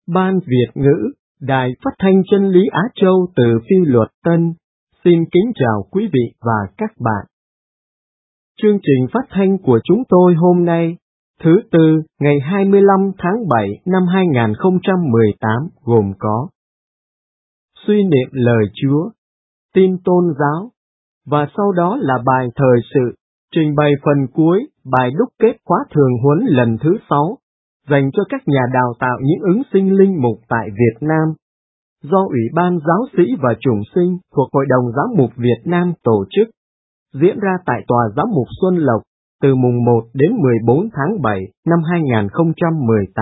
Ban Việt ngữ, Đài Phát thanh Chân lý Á Châu từ Phi Luật Tân, xin kính chào quý vị và các bạn. Chương trình phát thanh của chúng tôi hôm nay, thứ Tư, ngày 25 tháng 7 năm 2018 gồm có suy niệm lời Chúa, tin tôn giáo, và sau đó là bài thời sự, trình bày phần cuối, bài đúc kết khóa thường huấn lần thứ 6, dành cho các nhà đào tạo những ứng sinh linh mục tại Việt Nam, do Ủy ban Giáo sĩ và Chủng sinh thuộc Hội đồng Giám mục Việt Nam tổ chức, diễn ra tại Tòa Giám mục Xuân Lộc, từ mùng 1 đến 14 tháng 7 năm 2018.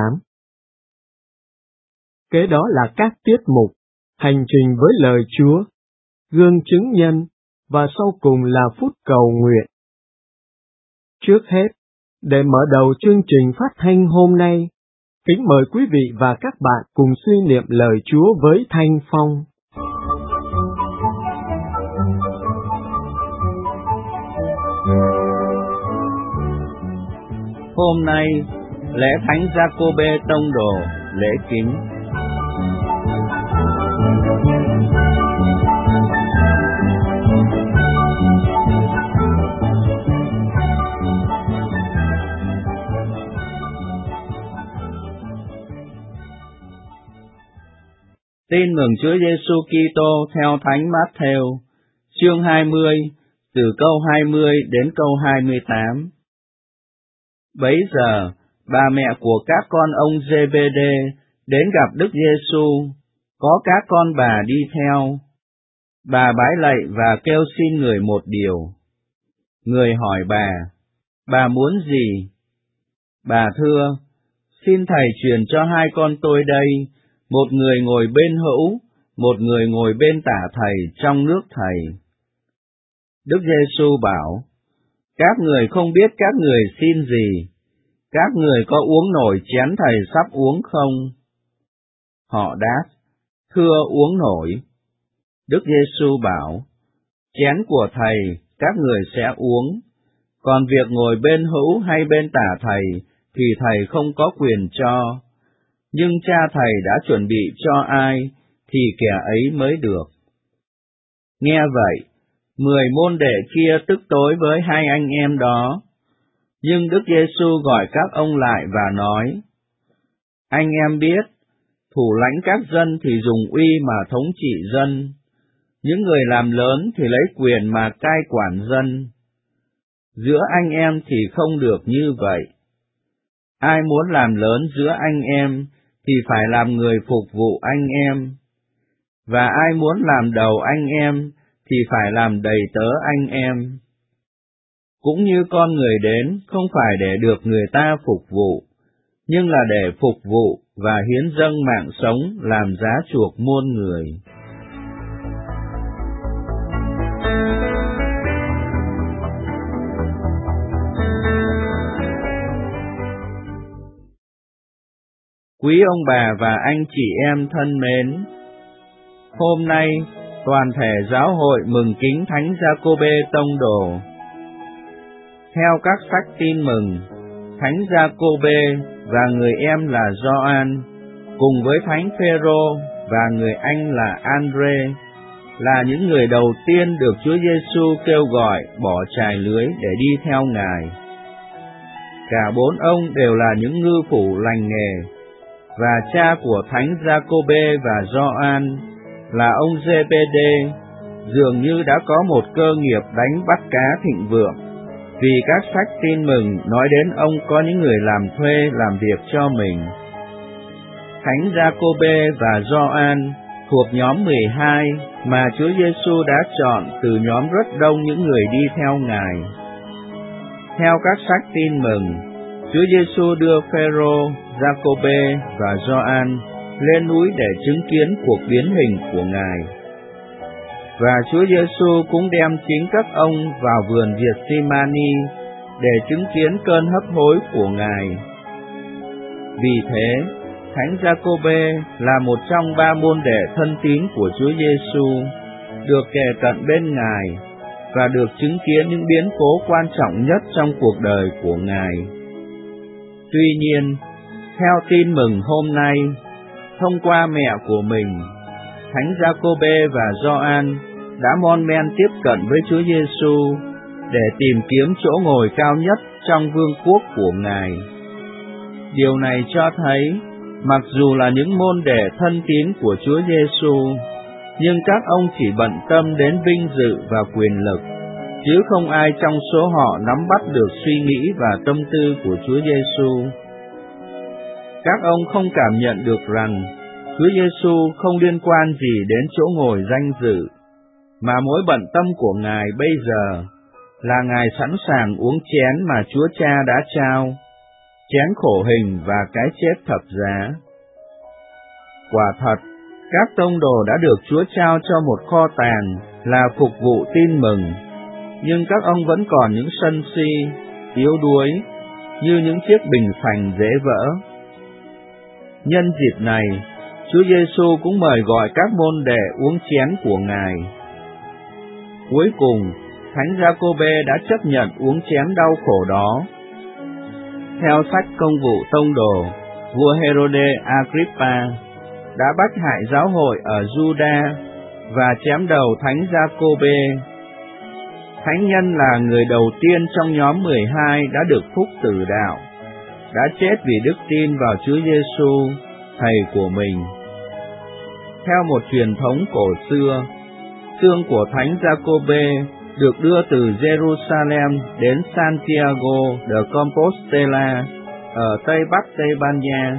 Kế đó là các tiết mục, hành trình với lời Chúa, gương chứng nhân, và sau cùng là phút cầu nguyện. Trước hết, để mở đầu chương trình phát thanh hôm nay, kính mời quý vị và các bạn cùng suy niệm lời Chúa với Thanh Phong. Hôm nay, lễ Thánh Giacôbê Tông Đồ, lễ kính. Tin mừng Chúa Giêsu Kitô theo Thánh Mát-thêu, chương 20, từ câu 20 đến câu 28. Bấy giờ, bà mẹ của các con ông Giê-bê-đê đến gặp Đức Giêsu, có các con bà đi theo. Bà bái lạy và kêu xin người một điều. Người hỏi bà muốn gì? Bà thưa, xin Thầy truyền cho hai con tôi đây, một người ngồi bên hữu, một người ngồi bên tả Thầy trong nước Thầy. Đức Giêsu bảo, các người không biết các người xin gì, các người có uống nổi chén Thầy sắp uống không? Họ đáp, thưa uống nổi. Đức Giêsu bảo, chén của Thầy các người sẽ uống, còn việc ngồi bên hữu hay bên tả Thầy thì Thầy không có quyền cho, nhưng Cha Thầy đã chuẩn bị cho ai thì kẻ ấy mới được. Nghe vậy, 10 môn đệ kia tức tối với hai anh em đó. Nhưng Đức Giêsu gọi các ông lại và nói, anh em biết, thủ lãnh các dân thì dùng uy mà thống trị dân, những người làm lớn thì lấy quyền mà cai quản dân. Giữa anh em thì không được như vậy. Ai muốn làm lớn giữa anh em thì phải làm người phục vụ anh em, và ai muốn làm đầu anh em thì phải làm đầy tớ anh em. Cũng như con người đến không phải để được người ta phục vụ, nhưng là để phục vụ và hiến dâng mạng sống làm giá chuộc muôn người. Quý ông bà và anh chị em thân mến, hôm nay toàn thể giáo hội mừng kính Thánh Giacôbê Tông Đồ. Theo các sách tin mừng, Thánh Giacôbê và người em là Gioan, cùng với Thánh Phêrô và người anh là Andre, là những người đầu tiên được Chúa Giêsu kêu gọi bỏ chài lưới để đi theo Ngài. Cả bốn ông đều là những ngư phủ lành nghề, và cha của Thánh Giacôbê và Gioan là ông Giê-bê-đê dường như đã có một cơ nghiệp đánh bắt cá thịnh vượng, vì các sách tin mừng nói đến ông có những người làm thuê làm việc cho mình. Thánh Giacôbê và Gioan thuộc nhóm 12 mà Chúa Giêsu đã chọn từ nhóm rất đông những người đi theo Ngài. Theo các sách tin mừng, Chúa Giêsu đưa Phêrô, Giacôbê và Gioan lên núi để chứng kiến cuộc biến hình của Ngài. Và Chúa Giêsu cũng đem chính các ông vào vườn Gethsemani để chứng kiến cơn hấp hối của Ngài. Vì thế, Thánh Giacôbê là một trong 3 môn đệ thân tín của Chúa Giêsu, được kề cận bên Ngài và được chứng kiến những biến cố quan trọng nhất trong cuộc đời của Ngài. Tuy nhiên, theo tin mừng hôm nay, thông qua mẹ của mình, Thánh Giacôbê và Gioan đã mon men tiếp cận với Chúa Giêsu để tìm kiếm chỗ ngồi cao nhất trong vương quốc của Ngài. Điều này cho thấy, mặc dù là những môn đệ thân tín của Chúa Giêsu, nhưng các ông chỉ bận tâm đến vinh dự và quyền lực, chứ không ai trong số họ nắm bắt được suy nghĩ và tâm tư của Chúa Giêsu. Các ông không cảm nhận được rằng Chúa Giêsu không liên quan gì đến chỗ ngồi danh dự, mà mối bận tâm của Ngài bây giờ là Ngài sẵn sàng uống chén mà Chúa Cha đã trao, chén khổ hình và cái chết thập giá. Quả thật, các tông đồ đã được Chúa trao cho một kho tàng là phục vụ tin mừng, nhưng các ông vẫn còn những sân si, yếu đuối, như những chiếc bình phành dễ vỡ. Nhân dịp này, Chúa Giêsu cũng mời gọi các môn đệ uống chén của Ngài. Cuối cùng, Thánh Giacôbê đã chấp nhận uống chén đau khổ đó. Theo sách Công vụ Tông đồ, vua Herode Agrippa đã bách hại giáo hội ở Juda và chém đầu Thánh Giacôbê. Thánh nhân là người đầu tiên trong nhóm 12 đã được phúc tử đạo, đã chết vì đức tin vào Chúa Giêsu, Thầy của mình. Theo một truyền thống cổ xưa, xương của Thánh Giacôbê được đưa từ Jerusalem đến Santiago de Compostela ở Tây Bắc Tây Ban Nha.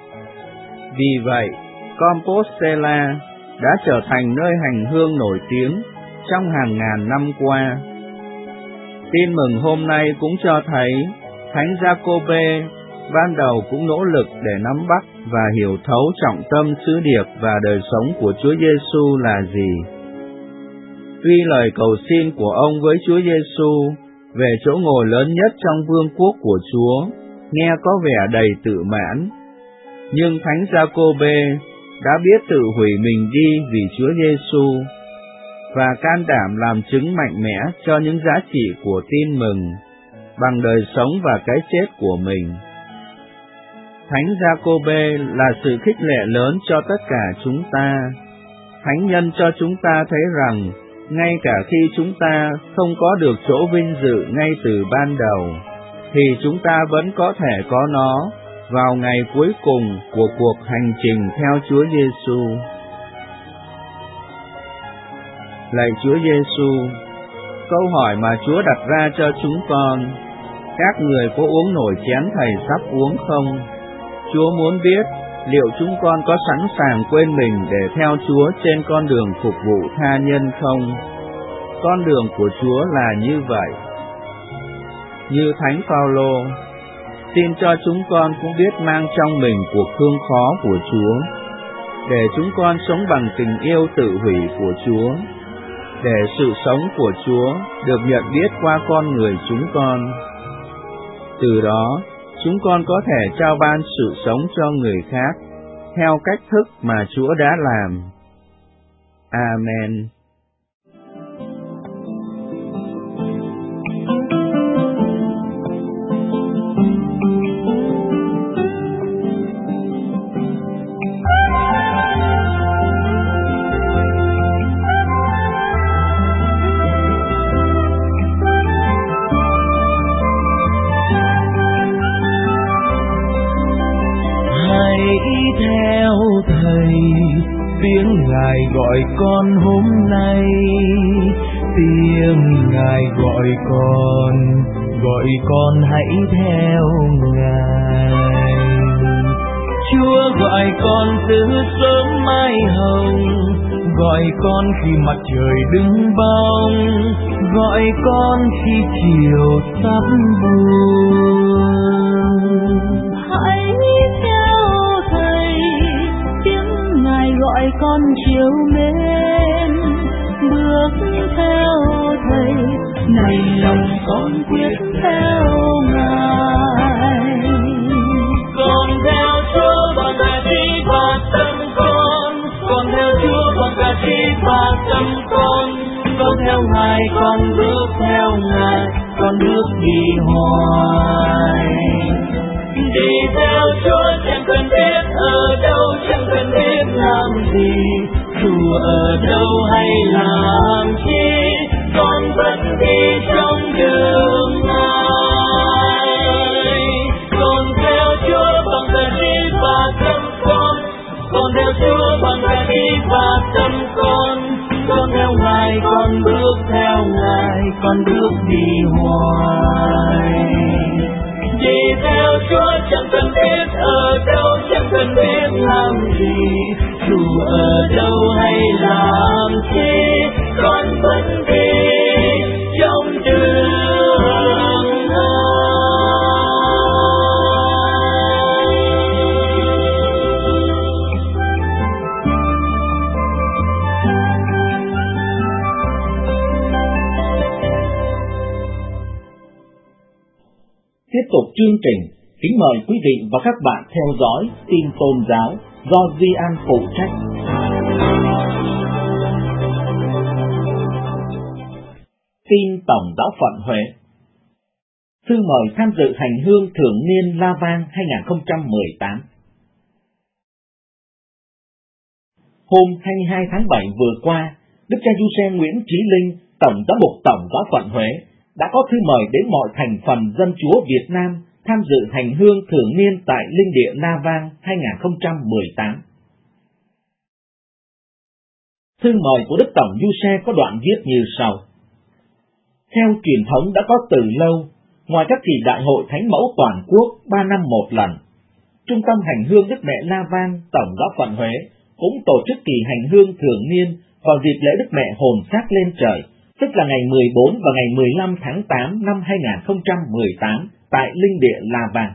Vì vậy, Compostela đã trở thành nơi hành hương nổi tiếng trong hàng ngàn năm qua. Tin mừng hôm nay cũng cho thấy Thánh Giacôbê ban đầu cũng nỗ lực để nắm bắt và hiểu thấu trọng tâm sứ điệp và đời sống của Chúa Giêsu là gì. Tuy lời cầu xin của ông với Chúa Giêsu về chỗ ngồi lớn nhất trong vương quốc của Chúa nghe có vẻ đầy tự mãn, nhưng Thánh Giacôbê đã biết tự hủy mình đi vì Chúa Giêsu và can đảm làm chứng mạnh mẽ cho những giá trị của tin mừng bằng đời sống và cái chết của mình. Thánh Giacôbê là sự khích lệ lớn cho tất cả chúng ta. Thánh nhân cho chúng ta thấy rằng ngay cả khi chúng ta không có được chỗ vinh dự ngay từ ban đầu, thì chúng ta vẫn có thể có nó vào ngày cuối cùng của cuộc hành trình theo Chúa Giêsu. Lạy Chúa Giêsu, câu hỏi mà Chúa đặt ra cho chúng con: các người có uống nổi chén Thầy sắp uống không? Chúa muốn biết liệu chúng con có sẵn sàng quên mình để theo Chúa trên con đường phục vụ tha nhân không? Con đường của Chúa là như vậy. Như Thánh Phaolô, xin cho chúng con cũng biết mang trong mình cuộc thương khó của Chúa, để chúng con sống bằng tình yêu tự hủy của Chúa, để sự sống của Chúa được nhận biết qua con người chúng con. Từ đó, chúng con có thể trao ban sự sống cho người khác, theo cách thức mà Chúa đã làm. Amen. Theo Thầy, tiếng Ngài gọi con hôm nay, tiếng Ngài gọi con hãy theo Ngài. Chúa gọi con từ sớm mai hồng, gọi con khi mặt trời đứng bóng, gọi con khi chiều sắp buông. Hãy theo Thầy, tiếng Ngài gọi con chiều mến, bước theo Thầy, này lòng con quyết theo Ngài. Con theo Chúa bằng cả trí và tâm con theo Chúa bằng cả trí và tâm con theo Ngài, con bước theo Ngài, con bước đi hoài. Đi theo Chúa chẳng cần biết ở đâu, chẳng cần biết làm gì, dù ở đâu hay làm chi, con vẫn đi trong đường Ngài. Con theo Chúa bằng cả trí và tâm con theo Chúa bằng cả trí và tâm con theo Ngài, con bước theo Ngài, con bước đi hoài. Đi theo Chúa chẳng cần biết ở đâu, chẳng cần biết làm gì, dù ở đâu hay làm chi, con vẫn đi trong đường Tiếp tục chương trình, kính mời quý vị và các bạn theo dõi tin tôn giáo do Duy An phụ trách. Tin Tổng giáo phận Huế. Thư mời tham dự hành hương thường niên La Vang 2018. Hôm 22 tháng 7 vừa qua, Đức cha Du Xe Nguyễn Chí Linh, Tổng giám mục Tổng giáo phận Huế, đã có thư mời đến mọi thành phần dân Chúa Việt Nam tham dự hành hương thường niên tại Linh địa La Vang 2018. Thư mời của Đức Tổng Du Xe có đoạn viết như sau. Theo truyền thống đã có từ lâu, ngoài các kỳ đại hội Thánh mẫu toàn quốc 3 năm một lần, Trung tâm hành hương Đức Mẹ La Vang Tổng giáo phận Huế cũng tổ chức kỳ hành hương thường niên vào dịp lễ Đức Mẹ hồn xác lên trời, tức là ngày 14 và ngày 15 tháng 8 năm 2018 tại Linh địa La Vang.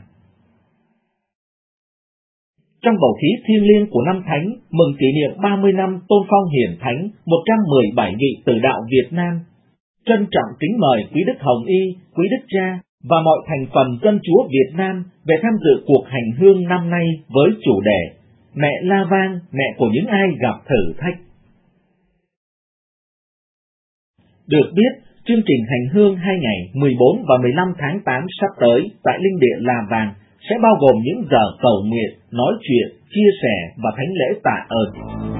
Trong bầu khí thiêng liêng của năm Thánh mừng kỷ niệm 30 năm tôn phong hiển thánh 117 vị tử đạo Việt Nam, trân trọng kính mời quý Đức Hồng Y, quý Đức Cha và mọi thành phần dân Chúa Việt Nam về tham dự cuộc hành hương năm nay với chủ đề Mẹ La Vang, mẹ của những ai gặp thử thách. Được biết, chương trình hành hương 2 ngày 14 và 15 tháng 8 sắp tới tại Linh địa La Vang sẽ bao gồm những giờ cầu nguyện, nói chuyện, chia sẻ và thánh lễ tạ ơn.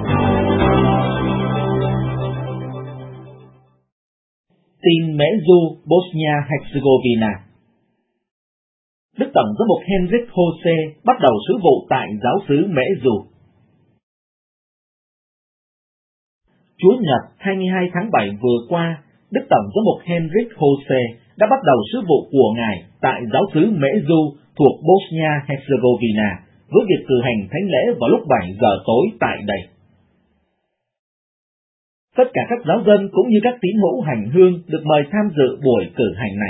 Tin Mễ Du, Bosnia-Herzegovina. Đức Tổng giám mục Henrik Jose bắt đầu sứ vụ tại giáo xứ Mễ Du. Chúa Nhật 22 tháng 7 vừa qua, Đức Tổng giám mục Henrik Jose đã bắt đầu sứ vụ của Ngài tại giáo xứ Mễ Du thuộc Bosnia-Herzegovina với việc cử hành thánh lễ vào lúc 7 giờ tối tại đây. Tất cả các giáo dân cũng như các tín hữu hành hương được mời tham dự buổi cử hành này.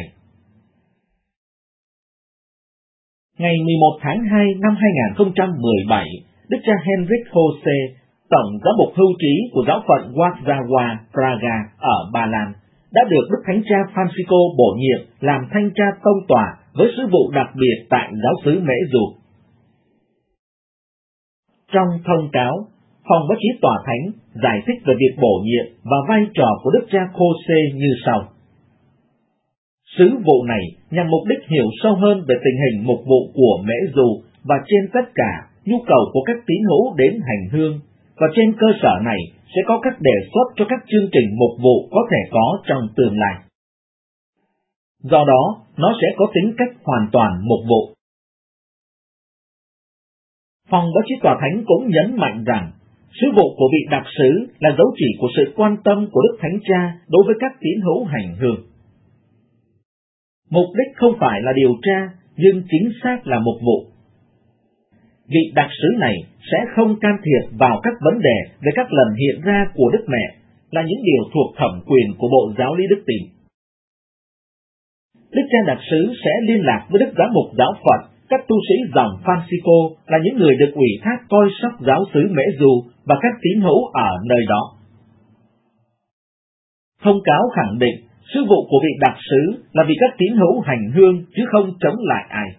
Ngày 11 tháng 2 năm 2017, Đức cha Henrik Jose, Tổng giám mục hưu trí của giáo phận Warszawa, Praga ở Ba Lan, đã được Đức Thánh cha Francisco bổ nhiệm làm thanh tra tông tòa với sứ vụ đặc biệt tại giáo xứ Mễ Du. Trong thông cáo, phòng báo chí tòa thánh giải thích về việc bổ nhiệm và vai trò của Đức cha Jose như sau. Sứ vụ này nhằm mục đích hiểu sâu hơn về tình hình mục vụ của Mễ Du và trên tất cả nhu cầu của các tín hữu đến hành hương, và trên cơ sở này sẽ có các đề xuất cho các chương trình mục vụ có thể có trong tương lai. Do đó, nó sẽ có tính cách hoàn toàn mục vụ. Phòng báo chí tòa thánh cũng nhấn mạnh rằng, sứ vụ của vị đặc sứ là dấu chỉ của sự quan tâm của Đức Thánh Cha đối với các tín hữu hành hương. Mục đích không phải là điều tra, nhưng chính xác là mục vụ. Vị đặc sứ này sẽ không can thiệp vào các vấn đề về các lần hiện ra của Đức Mẹ, là những điều thuộc thẩm quyền của Bộ Giáo lý Đức Tin. Đức cha đặc sứ sẽ liên lạc với Đức Giám mục giáo phận, các tu sĩ dòng Francisco là những người được ủy thác coi sóc giáo xứ Mễ Du và các tín hữu ở nơi đó. Thông cáo khẳng định sứ vụ của vị đặc sứ là vì các tín hữu hành hương chứ không chống lại ai.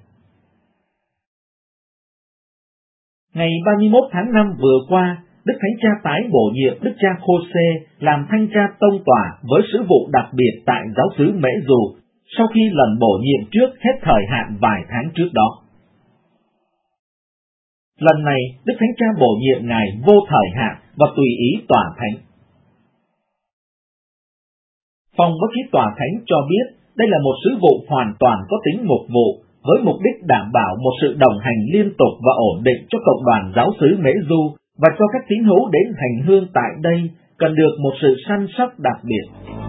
Ngày 31 tháng 5 vừa qua, Đức Thánh Cha tái bổ nhiệm Đức cha Jose làm thanh tra tông tòa với sứ vụ đặc biệt tại giáo xứ Mễ Du, sau khi lần bổ nhiệm trước hết thời hạn vài tháng trước đó. Lần này, Đức Thánh Cha bổ nhiệm Ngài vô thời hạn và tùy ý tòa thánh. Phòng Báo chí Tòa Thánh cho biết đây là một sứ vụ hoàn toàn có tính mục vụ, với mục đích đảm bảo một sự đồng hành liên tục và ổn định cho cộng đoàn giáo xứ Mễ Du và cho các tín hữu đến hành hương tại đây cần được một sự săn sóc đặc biệt.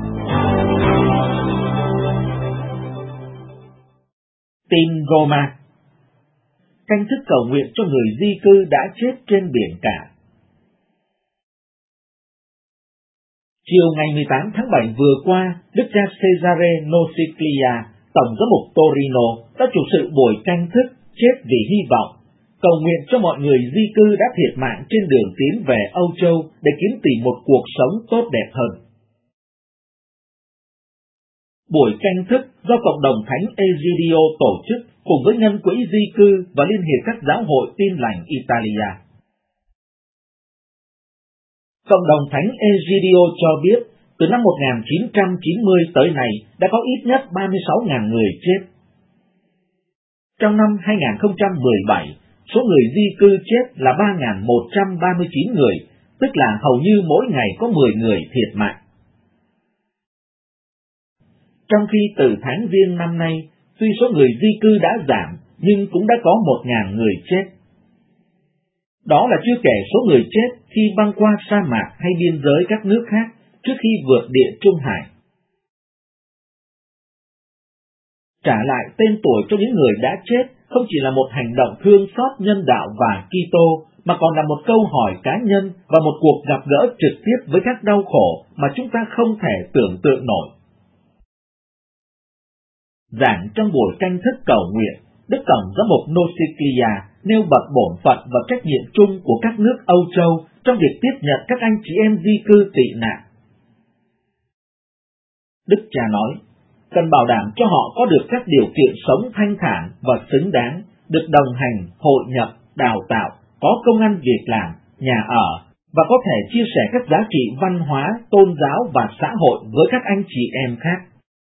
Tin Roma. Canh thức cầu nguyện cho người di cư đã chết trên biển cả. Chiều ngày 18 tháng 7 vừa qua, Đức cha Cesare Nosiglia, Tổng giám mục Torino, đã chủ sự buổi canh thức chết vì hy vọng, cầu nguyện cho mọi người di cư đã thiệt mạng trên đường tiến về Âu Châu để kiếm tìm một cuộc sống tốt đẹp hơn. Buổi canh thức do Cộng đồng Thánh Egidio tổ chức cùng với Ngân quỹ di cư và Liên hiệp các giáo hội Tin lành Italia. Cộng đồng Thánh Egidio cho biết, từ năm 1990 tới nay đã có ít nhất 36.000 người chết. Trong năm 2017, số người di cư chết là 3.139 người, tức là hầu như mỗi ngày có 10 người thiệt mạng. Trong khi từ tháng Giêng năm nay, tuy số người di cư đã giảm, nhưng cũng đã có 1.000 người chết. Đó là chưa kể số người chết khi băng qua sa mạc hay biên giới các nước khác trước khi vượt Địa Trung Hải. Trả lại tên tuổi cho những người đã chết không chỉ là một hành động thương xót nhân đạo và Kitô, mà còn là một câu hỏi cá nhân và một cuộc gặp gỡ trực tiếp với các đau khổ mà chúng ta không thể tưởng tượng nổi. Giảng trong buổi canh thức cầu nguyện, Đức Tổng giám mục Nosiglia nêu bật bổn phận và trách nhiệm chung của các nước Âu Châu trong việc tiếp nhận các anh chị em di cư tị nạn. Đức cha nói, cần bảo đảm cho họ có được các điều kiện sống thanh thản và xứng đáng, được đồng hành, hội nhập, đào tạo, có công ăn việc làm, nhà ở, và có thể chia sẻ các giá trị văn hóa, tôn giáo và xã hội với các anh chị em khác.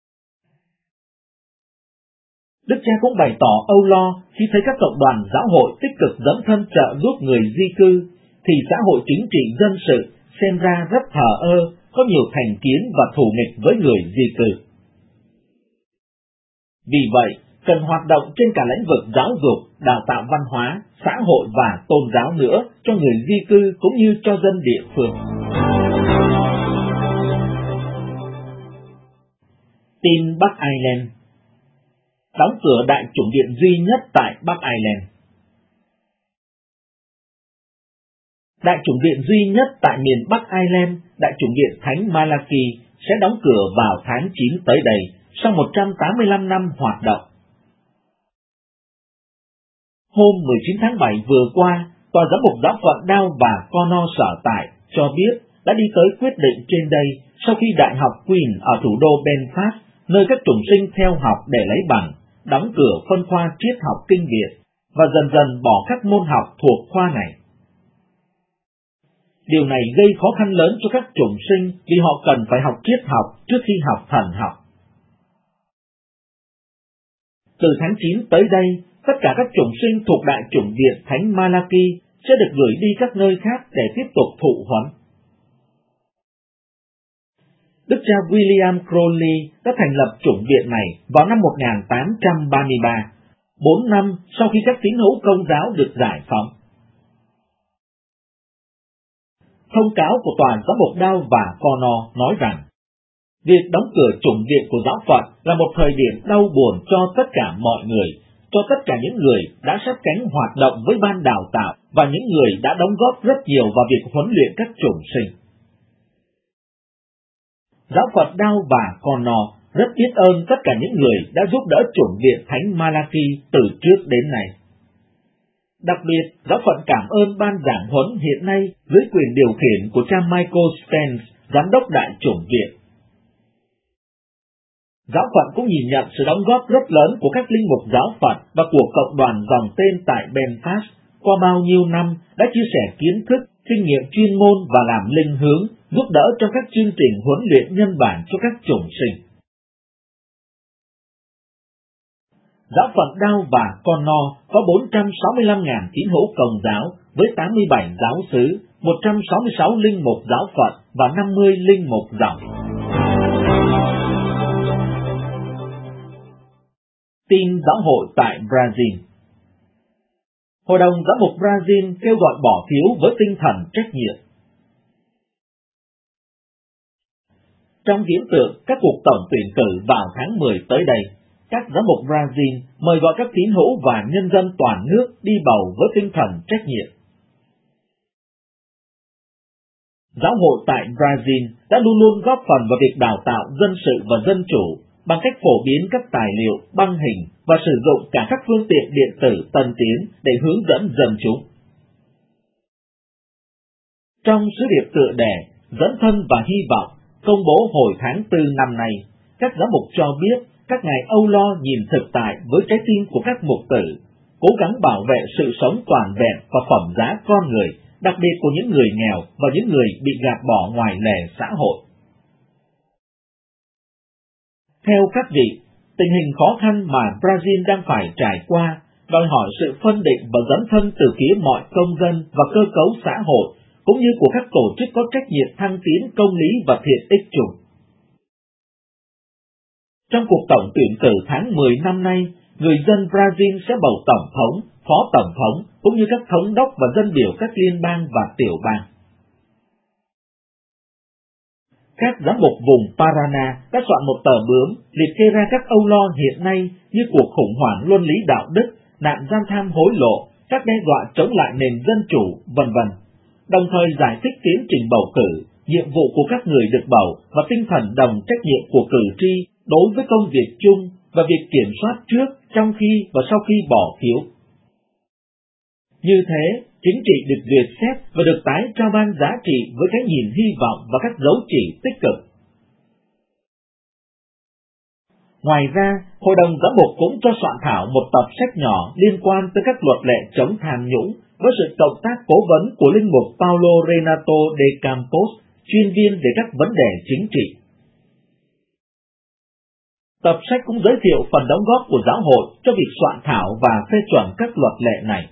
Đức cha cũng bày tỏ âu lo khi thấy các cộng đoàn giáo hội tích cực dấn thân trợ giúp người di cư, thì xã hội chính trị dân sự xem ra rất thờ ơ, có nhiều thành kiến và thù nghịch với người di cư. Vì vậy, cần hoạt động trên cả lĩnh vực giáo dục, đào tạo văn hóa, xã hội và tôn giáo nữa cho người di cư cũng như cho dân địa phương. Tin Bắc Ireland. Đóng cửa đại chủng điện duy nhất tại Bắc Ireland. Đại chủng điện duy nhất tại miền Bắc Ireland, đại chủng điện Thánh Malachi, sẽ đóng cửa vào tháng 9 tới đây, sau 185 năm hoạt động. Hôm 19 tháng 7 vừa qua, Tòa giám mục giáo phận Down và Connaught sở tại cho biết đã đi tới quyết định trên đây sau khi Đại học Queen ở thủ đô Belfast, nơi các chủng sinh theo học để lấy bằng, đóng cửa phân khoa triết học kinh Việt và dần dần bỏ các môn học thuộc khoa này. Điều này gây khó khăn lớn cho các chủng sinh vì họ cần phải học triết học trước khi học thần học. Từ tháng 9 tới đây, tất cả các chủng sinh thuộc đại chủng điện Thánh Malachi sẽ được gửi đi các nơi khác để tiếp tục thụ huấn. Đức cha William Crowley đã thành lập chủng viện này vào năm 1833, 4 năm sau khi các tín hữu Công giáo được giải phóng. Thông cáo của Tòa giám mục Down và Connaught nói rằng, việc đóng cửa chủng viện của giáo phận là một thời điểm đau buồn cho tất cả mọi người, cho tất cả những người đã sát cánh hoạt động với ban đào tạo và những người đã đóng góp rất nhiều vào việc huấn luyện các chủng sinh. Giáo phận Down và Connaught rất biết ơn tất cả những người đã giúp đỡ chủng viện Thánh Malachi từ trước đến nay. Đặc biệt, giáo phận cảm ơn ban giảng huấn hiện nay dưới quyền điều khiển của cha Michael Spence, giám đốc đại chủng viện. Giáo phận cũng nhìn nhận sự đóng góp rất lớn của các linh mục giáo phận và của cộng đoàn dòng tên tại Belfast qua bao nhiêu năm đã chia sẻ kiến thức, kinh nghiệm chuyên môn và làm linh hướng, giúp đỡ trong các chương trình huấn luyện nhân bản cho các chủng sinh. giáo phận Dow và Connor có 465.000 tín hữu Công giáo với 87 giáo xứ, 166 linh mục giáo phận và 50 linh mục dòng. Tin giáo hội tại Brazil. Hội đồng Giám mục Brazil kêu gọi bỏ phiếu với tinh thần trách nhiệm. Trong viễn tượng các cuộc tổng tuyển cử vào tháng 10 tới đây, các giám mục Brazil mời gọi các tín hữu và nhân dân toàn nước đi bầu với tinh thần trách nhiệm. Giáo hội tại Brazil đã luôn luôn góp phần vào việc đào tạo dân sự và dân chủ bằng cách phổ biến các tài liệu, băng hình và sử dụng cả các phương tiện điện tử tân tiến để hướng dẫn dân chúng. Trong sứ điệp tựa đề Dẫn thân và hy vọng công bố hồi tháng 4 năm nay, các giám mục cho biết các ngài âu lo nhìn thực tại với trái tim của các mục tử, cố gắng bảo vệ sự sống toàn vẹn và phẩm giá con người, đặc biệt của những người nghèo và những người bị gạt bỏ ngoài lề xã hội. Theo các vị, tình hình khó khăn mà Brazil đang phải trải qua đòi hỏi sự phân định và dấn thân từ phía mọi công dân và cơ cấu xã hội, cũng như của các tổ chức có trách nhiệm thăng tiến công lý và thiện ích chung. Trong cuộc tổng tuyển cử tháng 10 năm nay, người dân Brazil sẽ bầu tổng thống, phó tổng thống, cũng như các thống đốc và dân biểu các liên bang và tiểu bang. Các giám mục vùng Paraná đã soạn một tờ bướm liệt kê ra các âu lo hiện nay như cuộc khủng hoảng luân lý đạo đức, nạn gian tham hối lộ, các đe dọa chống lại nền dân chủ, v.v. Đồng thời giải thích tiến trình bầu cử, nhiệm vụ của các người được bầu và tinh thần đồng trách nhiệm của cử tri đối với công việc chung và việc kiểm soát trước, trong khi và sau khi bỏ phiếu. Như thế, chính trị được duyệt xét và được tái trao ban giá trị với cái nhìn hy vọng và các dấu chỉ tích cực. Ngoài ra, Hội đồng Giám mục cũng cho soạn thảo một tập sách nhỏ liên quan tới các luật lệ chống tham nhũng với sự cộng tác cố vấn của linh mục Paulo Renato de Campos, chuyên viên về các vấn đề chính trị. Tập sách cũng giới thiệu phần đóng góp của giáo hội cho việc soạn thảo và phê chuẩn các luật lệ này.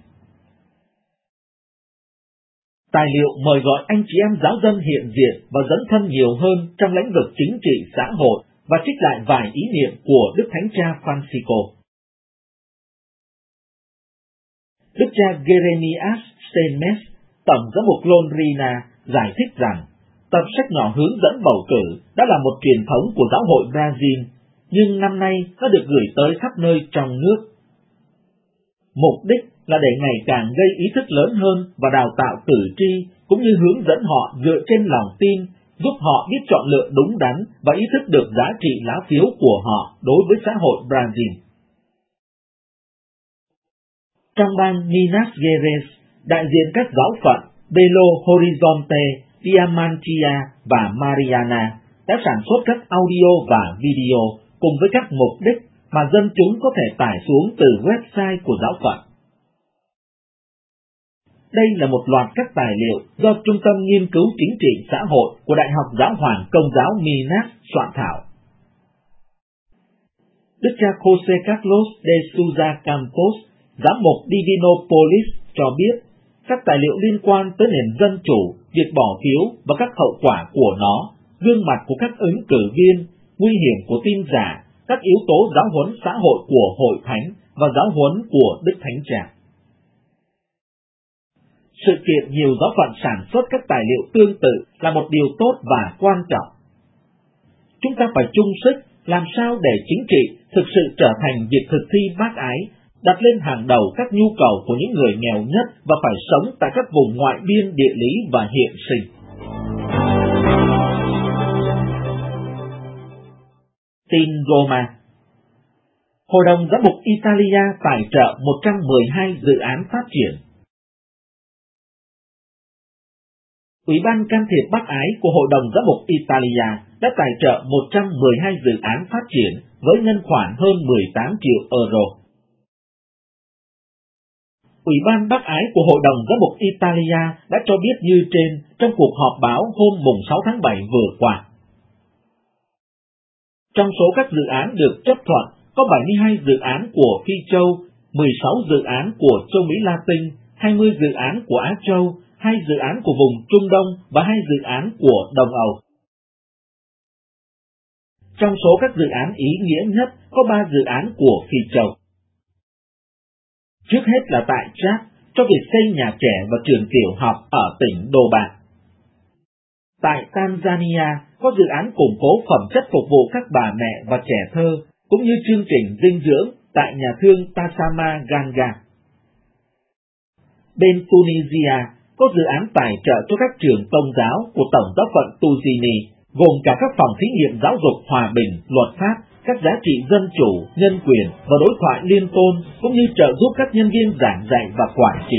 Tài liệu mời gọi anh chị em giáo dân hiện diện và dấn thân nhiều hơn trong lĩnh vực chính trị xã hội và trích lại vài ý niệm của Đức Thánh Cha Francisco. Đức cha Jeremias Steinmetz, tổng giám mục Londrina, giải thích rằng tập sách nhỏ hướng dẫn bầu cử đã là một truyền thống của giáo hội Brazil, nhưng năm nay nó được gửi tới khắp nơi trong nước. Mục đích là để ngày càng gây ý thức lớn hơn và đào tạo cử tri, cũng như hướng dẫn họ dựa trên lòng tin, giúp họ biết chọn lựa đúng đắn và ý thức được giá trị lá phiếu của họ đối với xã hội Brazil. Trong bang Minas Gerais, đại diện các giáo phận Belo Horizonte, Diamantina và Mariana đã sản xuất các audio và video cùng với các mục đích mà dân chúng có thể tải xuống từ website của giáo phận. Đây là một loạt các tài liệu do Trung tâm Nghiên cứu Chính trị Xã hội của Đại học Giáo hoàng Công giáo Minas soạn thảo. Đức cha José Carlos de Souza Campos, giám mục Divinopolis cho biết, các tài liệu liên quan tới nền dân chủ, việc bỏ phiếu và các hậu quả của nó, gương mặt của các ứng cử viên, nguy hiểm của tin giả, các yếu tố giáo huấn xã hội của Hội Thánh và giáo huấn của Đức Thánh Cha. Sự kiện nhiều giáo phận sản xuất các tài liệu tương tự là một điều tốt và quan trọng. Chúng ta phải chung sức làm sao để chính trị thực sự trở thành việc thực thi bác ái, đặt lên hàng đầu các nhu cầu của những người nghèo nhất và phải sống tại các vùng ngoại biên địa lý và hiện sinh. Tin Roma. Hội đồng Giám mục Italia tài trợ 112 dự án phát triển. Ủy ban can thiệp bác ái của Hội đồng Giám mục Italia đã tài trợ 112 dự án phát triển với ngân khoản hơn 18 triệu euro. Ủy ban bác ái của Hội đồng Giám mục Italia đã cho biết như trên trong cuộc họp báo hôm mùng 6 tháng 7 vừa qua. Trong số các dự án được chấp thuận, có 72 dự án của Phi Châu, 16 dự án của châu Mỹ Latin, 20 dự án của Á Châu, 2 dự án của vùng Trung Đông và 2 dự án của Đông Âu. Trong số các dự án ý nghĩa nhất có 3 dự án của Phi Châu. Trước hết là tại Chad, cho việc xây nhà trẻ và trường tiểu học ở tỉnh Đô Bạc. Tại Tanzania, có dự án củng cố phẩm chất phục vụ các bà mẹ và trẻ thơ, cũng như chương trình dinh dưỡng tại nhà thương Tasama Ganga. Bên Tunisia, có dự án tài trợ cho các trường tôn giáo của Tổng giáo phận Tuzini, gồm cả các phòng thí nghiệm giáo dục hòa bình, luật pháp, các giá trị dân chủ, nhân quyền và đối thoại liên tôn, cũng như trợ giúp các nhân viên giảng dạy và quản trị.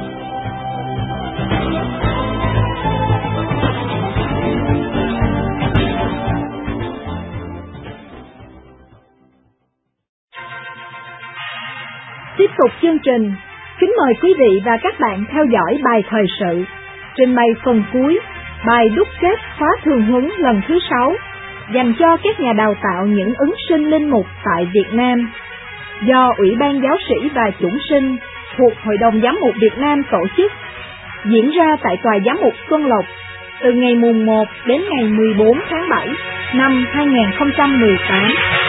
Tiếp tục chương trình, kính mời quý vị và các bạn theo dõi bài thời sự, trình bày phần cuối, bài đúc kết khóa thường huấn lần thứ 6, dành cho các nhà đào tạo những ứng sinh linh mục tại Việt Nam, do Ủy ban Giáo sĩ và Chủng sinh thuộc Hội đồng Giám mục Việt Nam tổ chức, diễn ra tại Tòa Giám mục Xuân Lộc, từ ngày mùng 1 đến ngày 14 tháng 7 năm 2018.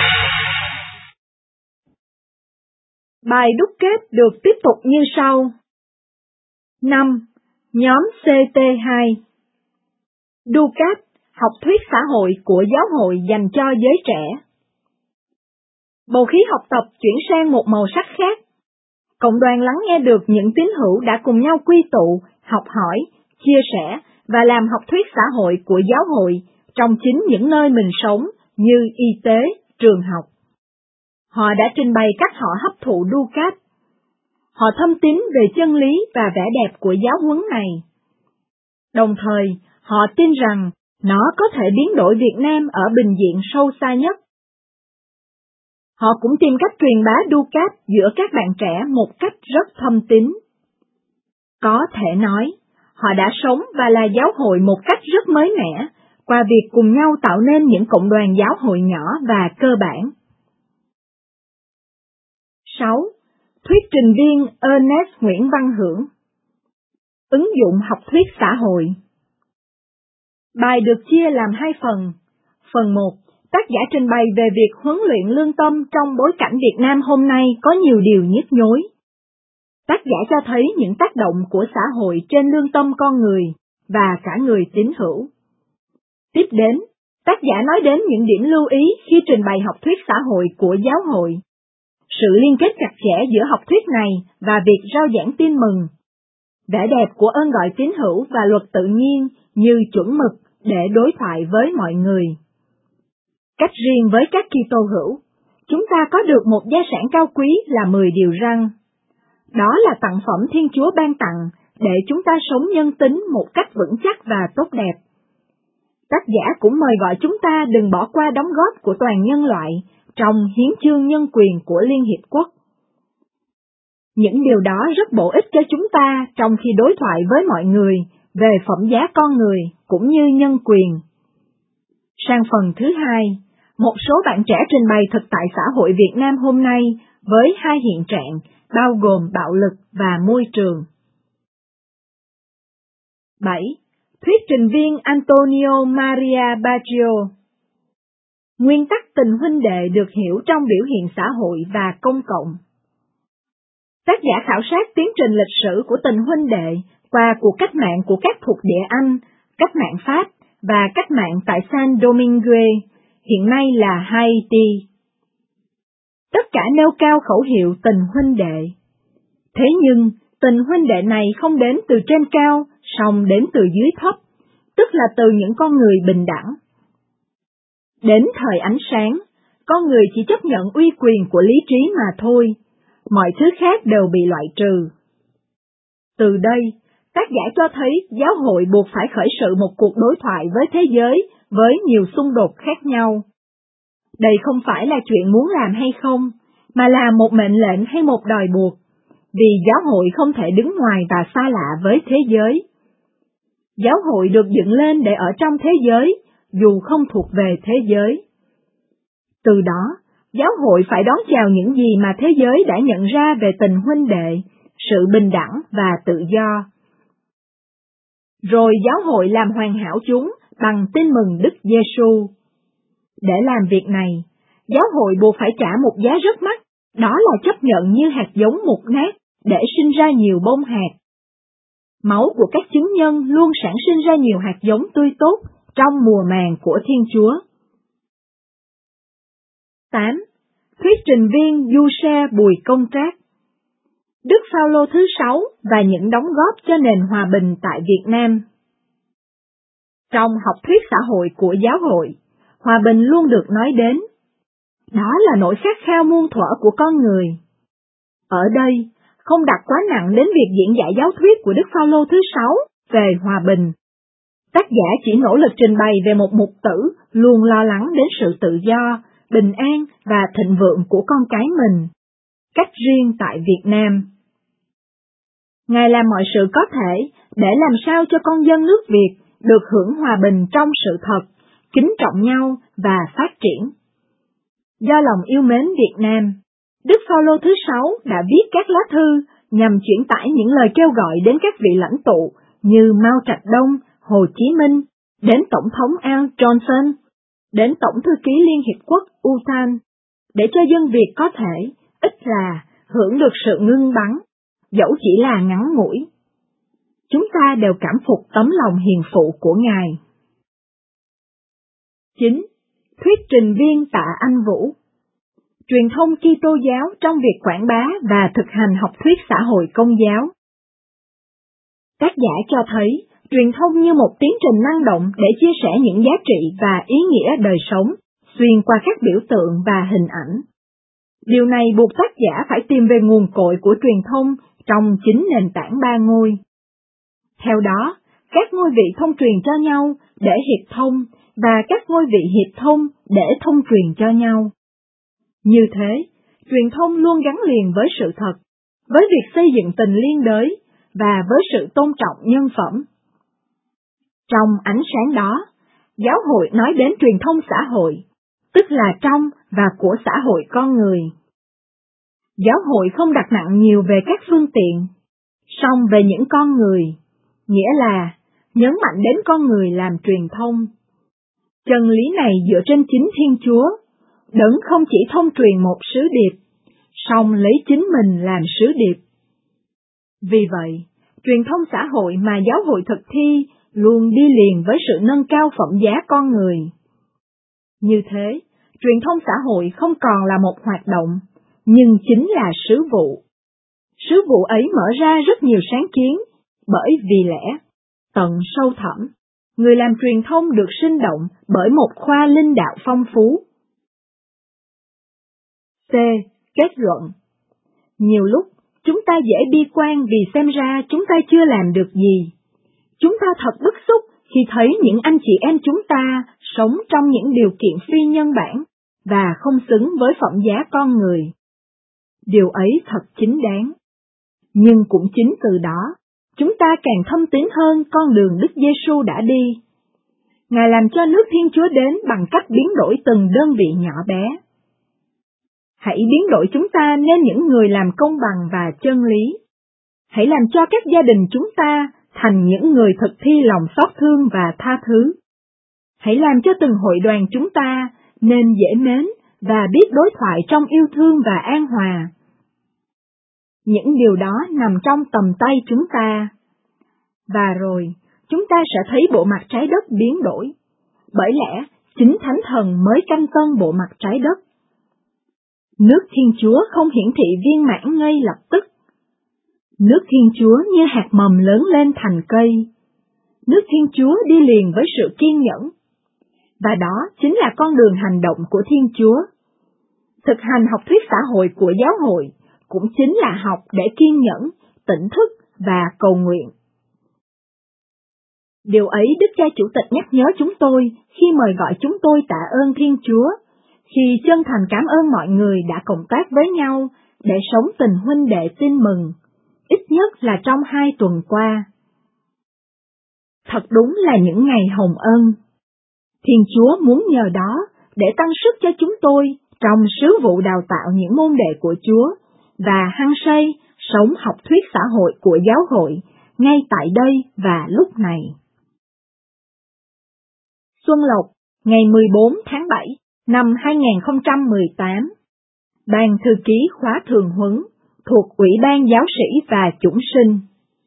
Bài đúc kết được tiếp tục như sau. 5. Nhóm CT2. Ducat, học thuyết xã hội của giáo hội dành cho giới trẻ. Bầu khí học tập chuyển sang một màu sắc khác. Cộng đoàn lắng nghe được những tín hữu đã cùng nhau quy tụ, học hỏi, chia sẻ và làm học thuyết xã hội của giáo hội trong chính những nơi mình sống như y tế, trường học. Họ đã trình bày cách họ hấp thụ Ducat. Họ thâm tín về chân lý và vẻ đẹp của giáo huấn này. Đồng thời, họ tin rằng nó có thể biến đổi Việt Nam ở bình diện sâu xa nhất. Họ cũng tìm cách truyền bá Ducat giữa các bạn trẻ một cách rất thâm tín. Có thể nói, họ đã sống và là giáo hội một cách rất mới mẻ, qua việc cùng nhau tạo nên những cộng đoàn giáo hội nhỏ và cơ bản. 6. Thuyết trình viên Ernest Nguyễn Văn Hưởng. Ứng dụng học thuyết xã hội. Bài được chia làm 2 phần. Phần 1, tác giả trình bày về việc huấn luyện lương tâm trong bối cảnh Việt Nam hôm nay có nhiều điều nhức nhối. Tác giả cho thấy những tác động của xã hội trên lương tâm con người và cả người tín hữu. Tiếp đến, tác giả nói đến những điểm lưu ý khi trình bày học thuyết xã hội của giáo hội. Sự liên kết chặt chẽ giữa học thuyết này và việc rao giảng tin mừng. Vẻ đẹp của ơn gọi tín hữu và luật tự nhiên như chuẩn mực để đối thoại với mọi người. Cách riêng với các Kitô hữu, chúng ta có được một gia sản cao quý là 10 điều răn. Đó là tặng phẩm Thiên Chúa ban tặng để chúng ta sống nhân tính một cách vững chắc và tốt đẹp. Tác giả cũng mời gọi chúng ta đừng bỏ qua đóng góp của toàn nhân loại trong hiến chương nhân quyền của Liên Hiệp Quốc. Những điều đó rất bổ ích cho chúng ta trong khi đối thoại với mọi người về phẩm giá con người cũng như nhân quyền. Sang phần thứ 2, một số bạn trẻ trình bày thực tại xã hội Việt Nam hôm nay với 2 hiện trạng, bao gồm bạo lực và môi trường. 7. Thuyết trình viên Antonio Maria Baggio. Nguyên tắc tình huynh đệ được hiểu trong biểu hiện xã hội và công cộng. Tác giả khảo sát tiến trình lịch sử của tình huynh đệ qua cuộc cách mạng của các thuộc địa Anh, cách mạng Pháp và cách mạng tại San Domingue, hiện nay là Haiti. Tất cả nêu cao khẩu hiệu tình huynh đệ. Thế nhưng, tình huynh đệ này không đến từ trên cao, song đến từ dưới thấp, tức là từ những con người bình đẳng. Đến thời ánh sáng, con người chỉ chấp nhận uy quyền của lý trí mà thôi, mọi thứ khác đều bị loại trừ. Từ đây, tác giả cho thấy giáo hội buộc phải khởi sự một cuộc đối thoại với thế giới với nhiều xung đột khác nhau. Đây không phải là chuyện muốn làm hay không, mà là một mệnh lệnh hay một đòi buộc, vì giáo hội không thể đứng ngoài và xa lạ với thế giới. Giáo hội được dựng lên để ở trong thế giới, dù không thuộc về thế giới. Từ đó, Giáo hội phải đón chào những gì mà thế giới đã nhận ra về tình huynh đệ, sự bình đẳng và tự do. Rồi giáo hội làm hoàn hảo chúng bằng tin mừng Đức Giêsu. Để làm việc này, giáo hội buộc phải trả một giá rất mắc, đó là chấp nhận như hạt giống mục nát để sinh ra nhiều bông hạt. Máu của các chứng nhân luôn sản sinh ra nhiều hạt giống tươi tốt trong mùa màng của Thiên Chúa. 8. Thuyết trình viên Giuse Bùi Công Trác. Đức Phao-lô thứ 6 và những đóng góp cho nền hòa bình tại Việt Nam. Trong học thuyết xã hội của giáo hội, hòa bình luôn được nói đến. Đó là nỗi khát khao muôn thuở của con người. Ở đây, không đặt quá nặng đến việc diễn giải giáo thuyết của Đức Phao-lô thứ 6 về hòa bình. Tác giả chỉ nỗ lực trình bày về một mục tử luôn lo lắng đến sự tự do, bình an và thịnh vượng của con cái mình, cách riêng tại Việt Nam. Ngài làm mọi sự có thể để làm sao cho con dân nước Việt được hưởng hòa bình trong sự thật, kính trọng nhau và phát triển. Do lòng yêu mến Việt Nam, Đức Phao-lô thứ 6 đã viết các lá thư nhằm chuyển tải những lời kêu gọi đến các vị lãnh tụ như Mao Trạch Đông, Hồ Chí Minh, đến Tổng thống Al Johnson, đến Tổng thư ký Liên Hiệp Quốc U Thant, để cho dân Việt có thể, ít là, hưởng được sự ngưng bắn, dẫu chỉ là ngắn ngủi. Chúng ta đều cảm phục tấm lòng hiền phụ của Ngài. 9. Thuyết trình viên Tạ Anh Vũ. Truyền thông Kitô giáo trong việc quảng bá và thực hành học thuyết xã hội Công giáo. Tác giả cho thấy truyền thông như một tiến trình năng động để chia sẻ những giá trị và ý nghĩa đời sống, xuyên qua các biểu tượng và hình ảnh. Điều này buộc tác giả phải tìm về nguồn cội của truyền thông trong chính nền tảng ba ngôi. Theo đó, các ngôi vị thông truyền cho nhau để hiệp thông và các ngôi vị hiệp thông để thông truyền cho nhau. Như thế, truyền thông luôn gắn liền với sự thật, với việc xây dựng tình liên đới và với sự tôn trọng nhân phẩm. Trong ánh sáng đó, giáo hội nói đến truyền thông xã hội, tức là trong và của xã hội con người. Giáo hội không đặt nặng nhiều về các phương tiện, song về những con người, nghĩa là nhấn mạnh đến con người làm truyền thông. Chân lý này dựa trên chính Thiên Chúa, Đấng không chỉ thông truyền một sứ điệp, song lấy chính mình làm sứ điệp. Vì vậy, truyền thông xã hội mà giáo hội thực thi luôn đi liền với sự nâng cao phẩm giá con người. Như thế, truyền thông xã hội không còn là một hoạt động, nhưng chính là sứ vụ. Sứ vụ ấy mở ra rất nhiều sáng kiến, bởi vì lẽ, tận sâu thẳm, người làm truyền thông được sinh động bởi một khoa linh đạo phong phú. C. Kết luận. Nhiều lúc, chúng ta dễ bi quan vì xem ra chúng ta chưa làm được gì. Chúng ta thật bức xúc khi thấy những anh chị em chúng ta sống trong những điều kiện phi nhân bản và không xứng với phẩm giá con người. Điều ấy thật chính đáng. Nhưng cũng chính từ đó, chúng ta càng thâm tín hơn con đường Đức Giêsu đã đi. Ngài làm cho nước Thiên Chúa đến bằng cách biến đổi từng đơn vị nhỏ bé. Hãy biến đổi chúng ta nên những người làm công bằng và chân lý. Hãy làm cho các gia đình chúng ta thành những người thực thi lòng xót thương và tha thứ. Hãy làm cho từng hội đoàn chúng ta nên dễ mến và biết đối thoại trong yêu thương và an hòa. Những điều đó nằm trong tầm tay chúng ta. Và rồi, chúng ta sẽ thấy bộ mặt trái đất biến đổi. Bởi lẽ, chính Thánh Thần mới canh tân bộ mặt trái đất. Nước Thiên Chúa không hiển thị viên mãn ngay lập tức. Nước Thiên Chúa như hạt mầm lớn lên thành cây. Nước Thiên Chúa đi liền với sự kiên nhẫn. Và đó chính là con đường hành động của Thiên Chúa. Thực hành học thuyết xã hội của giáo hội cũng chính là học để kiên nhẫn, tỉnh thức và cầu nguyện. Điều ấy Đức Cha Chủ tịch nhắc nhớ chúng tôi khi mời gọi chúng tôi tạ ơn Thiên Chúa, khi chân thành cảm ơn mọi người đã cộng tác với nhau để sống tình huynh đệ tin mừng, ít nhất là trong 2 tuần qua. Thật đúng là những ngày hồng ân. Thiên Chúa muốn nhờ đó để tăng sức cho chúng tôi trong sứ vụ đào tạo những môn đệ của Chúa và hăng say sống học thuyết xã hội của giáo hội ngay tại đây và lúc này. Xuân Lộc, ngày 14 tháng 7 năm 2018, Ban thư ký khóa thường huấn thuộc Ủy ban Giáo sĩ và Chủng sinh.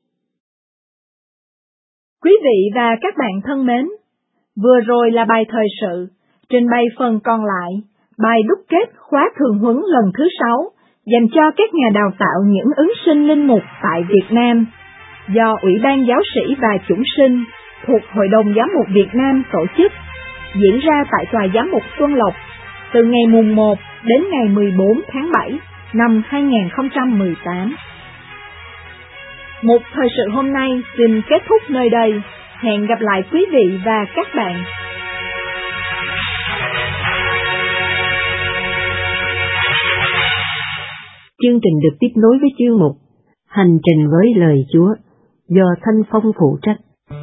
Quý vị và các bạn thân mến, vừa rồi là bài thời sự, trình bày phần còn lại, bài đúc kết khóa thường huấn lần thứ 6 dành cho các nhà đào tạo những ứng sinh linh mục tại Việt Nam, do Ủy ban Giáo sĩ và Chủng sinh thuộc Hội đồng Giám mục Việt Nam tổ chức, diễn ra tại Tòa Giám mục Xuân Lộc từ ngày mùng 1 đến ngày 14 tháng 7 năm 2018. Một thời sự hôm nay xin kết thúc nơi đây. Hẹn gặp lại quý vị và các bạn. Chương trình được tiếp nối với chương mục Hành trình với lời Chúa do Thanh Phong phụ trách.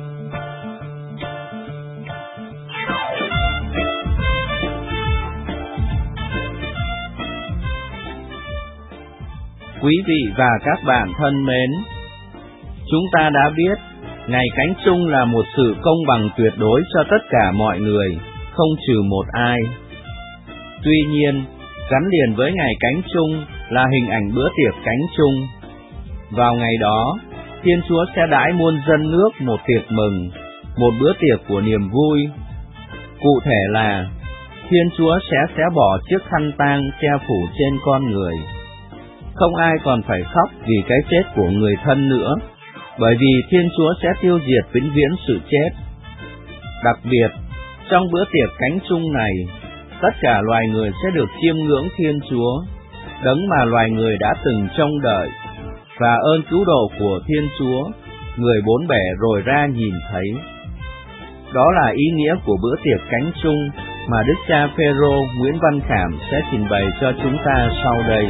Quý vị và các bạn thân mến, chúng ta đã biết Ngày Cánh Chung là một sự công bằng tuyệt đối cho tất cả mọi người, không trừ một ai. Tuy nhiên, gắn liền với Ngày Cánh Chung là hình ảnh bữa tiệc Cánh Chung. Vào ngày đó, Thiên Chúa sẽ đãi muôn dân nước một tiệc mừng, một bữa tiệc của niềm vui. Cụ thể là, Thiên Chúa sẽ xé bỏ chiếc khăn tang che phủ trên con người. Không ai còn phải khóc vì cái chết của người thân nữa, bởi vì Thiên Chúa sẽ tiêu diệt vĩnh viễn sự chết. Đặc biệt, trong bữa tiệc Cánh Chung này, tất cả loài người sẽ được chiêm ngưỡng Thiên Chúa, đấng mà loài người đã từng trông đợi, và ơn cứu độ của Thiên Chúa, người bốn bể rồi ra nhìn thấy. Đó là ý nghĩa của bữa tiệc Cánh Chung mà Đức cha Phêrô Nguyễn Văn Khảm sẽ trình bày cho chúng ta sau đây.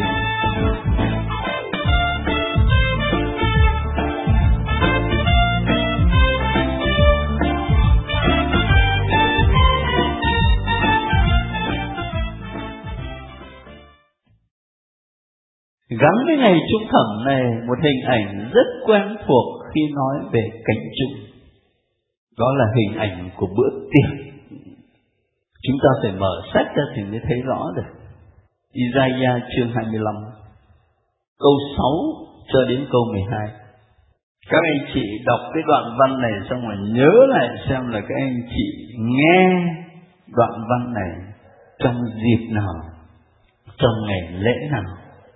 Gắn với ngày Trung Thẩm này, một hình ảnh rất quen thuộc khi nói về Cánh Chung. Đó là hình ảnh của bữa tiệc. Chúng ta phải mở sách ra thì mới thấy rõ được. Isaiah chương 25, câu 6 cho đến câu 12. Các anh chị đọc cái đoạn văn này xong rồi nhớ lại xem là các anh chị nghe đoạn văn này trong dịp nào, trong ngày lễ nào.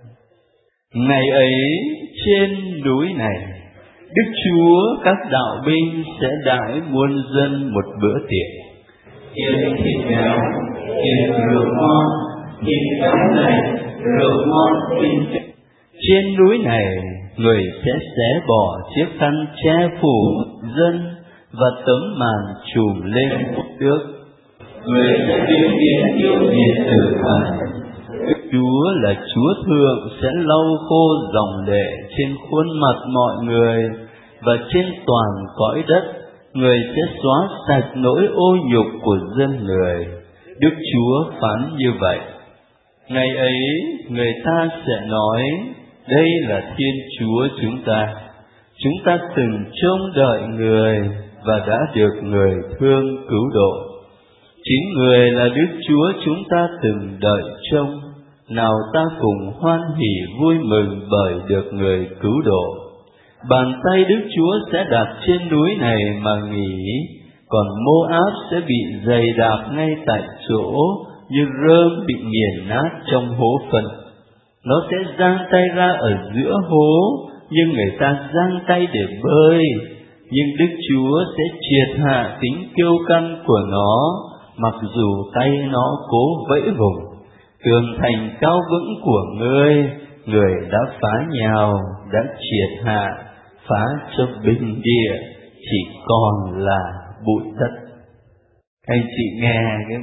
Ngày ấy trên núi này, Đức Chúa các đạo binh sẽ đãi muôn dân một bữa tiệc. Yên thịt béo, yên rượu ngon, thịt béo này, rượu ngon tinh chất. Trên núi này, người sẽ xé bỏ chiếc khăn che phủ dân và tấm màn trùm lên nước. Người sẽ vĩnh viễn tiêu diệt tử thần. Chúa là Chúa Thượng sẽ lau khô dòng lệ trên khuôn mặt mọi người, và trên toàn cõi đất, người sẽ xóa sạch nỗi ô nhục của dân người. Đức Chúa phán như vậy. Ngày ấy, người ta sẽ nói, đây là Thiên Chúa chúng ta. Chúng ta từng trông đợi người và đã được người thương cứu độ. Chính người là Đức Chúa chúng ta từng đợi trông. Nào ta cùng hoan hỉ vui mừng bởi được người cứu độ. Bàn tay Đức Chúa sẽ đặt trên núi này mà nghỉ, còn Moab sẽ bị giày đạp ngay tại chỗ, như rơm bị nghiền nát trong hố phân. Nó sẽ giang tay ra ở giữa hố, nhưng người ta giang tay để bơi. Nhưng Đức Chúa sẽ triệt hạ tính kiêu căng của nó, mặc dù tay nó cố vẫy vùng. Tường thành cao vững của ngươi, người đã phá nhào, đã triệt hạ, phá cho bình địa, chỉ còn là bụi đất. Anh chị nghe cái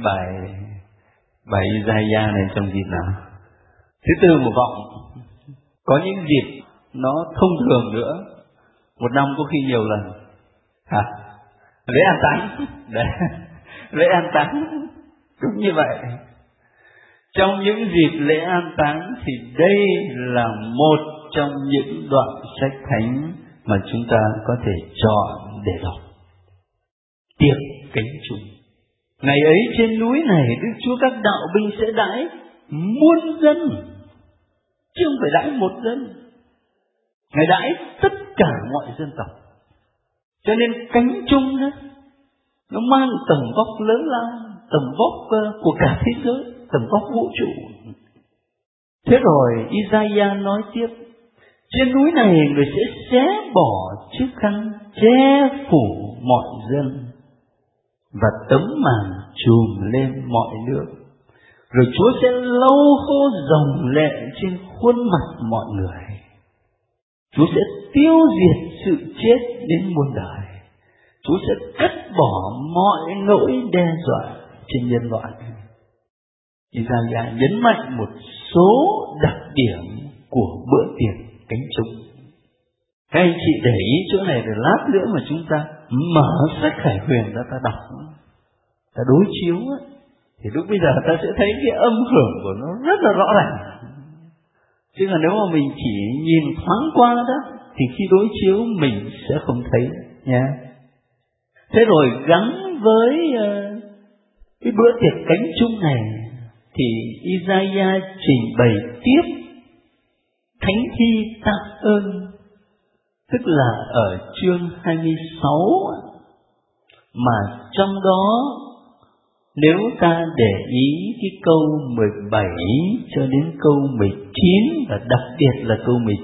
bài Isaiah này trong dịp nào? Thứ tư một vọng, có những dịp nó thông thường nữa, một năm có khi nhiều lần. Lễ an táng, lễ an táng, đúng như vậy. Trong những dịp lễ an táng thì đây là một trong những đoạn sách thánh mà chúng ta có thể chọn để đọc. Tiệc cánh chung. Ngày ấy trên núi này Đức Chúa các đạo binh sẽ đãi muôn dân, chứ không phải đãi một dân. Ngài đãi tất cả mọi dân tộc. Cho nên cánh chung đó, nó mang tầm vóc lớn lao, tầm vóc của cả thế giới, tầm vóc vũ trụ. Thế rồi Isaiah nói tiếp, trên núi này người sẽ xé bỏ chiếc khăn che phủ mọi dân và tấm màn trùm lên mọi nước. Rồi Chúa sẽ lau khô dòng lệ trên khuôn mặt mọi người. Chúa sẽ tiêu diệt sự chết đến muôn đời. Chúa sẽ cắt bỏ mọi nỗi đe dọa trên nhân loại. Isaiah nhấn mạnh một số đặc điểm của bữa tiệc cánh chung. Các anh chị để ý chỗ này, để lát nữa mà chúng ta mở sách Khải Huyền ra ta đọc, ta đối chiếu ấy, thì lúc bây giờ ta sẽ thấy cái âm hưởng của nó rất là rõ ràng. Chứ còn nếu mà mình chỉ nhìn thoáng qua đó thì khi đối chiếu mình sẽ không thấy nha. Thế rồi gắn với cái bữa tiệc cánh chung này thì Isaiah trình bày tiếp thánh thi tạ ơn, tức là ở chương 26, mà trong đó nếu ta để ý cái câu 17 cho đến câu 19 và đặc biệt là câu 19.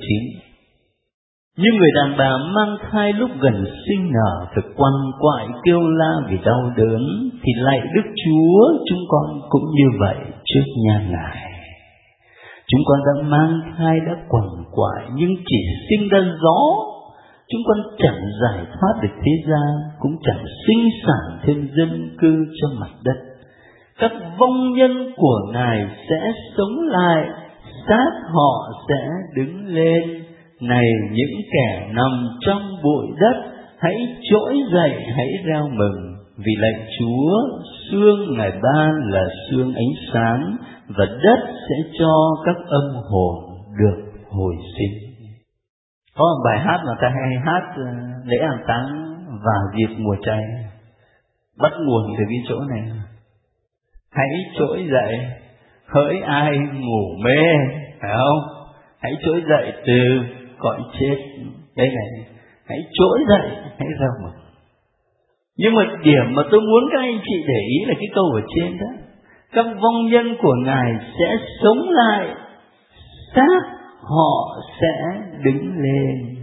Như người đàn bà mang thai lúc gần sinh nở phải quằn quại kêu la vì đau đớn, thì lạy Đức Chúa chúng con cũng như vậy trước nhà Ngài. Chúng con đã mang thai, đã quằn quại nhưng chỉ sinh ra gió. Chúng con chẳng giải thoát được thế gian, cũng chẳng sinh sản thêm dân cư cho mặt đất. Các vong nhân của Ngài sẽ sống lại, xác họ sẽ đứng lên. Này những kẻ nằm trong bụi đất, hãy trỗi dậy, hãy reo mừng, vì lạy Chúa, xương Ngài ban là xương ánh sáng, và đất sẽ cho các âm hồn được hồi sinh. Có một bài hát mà ta hay hát lễ an táng vào dịp mùa chay, bắt nguồn từ cái chỗ này. Hãy trỗi dậy, hỡi ai ngủ mê, phải không? Hãy trỗi dậy từ cõi chết. Đây này, hãy trỗi dậy, hãy reo mừng. Nhưng mà điểm mà tôi muốn các anh chị để ý là cái câu ở trên đó. Các vong nhân của Ngài sẽ sống lại, xác họ sẽ đứng lên.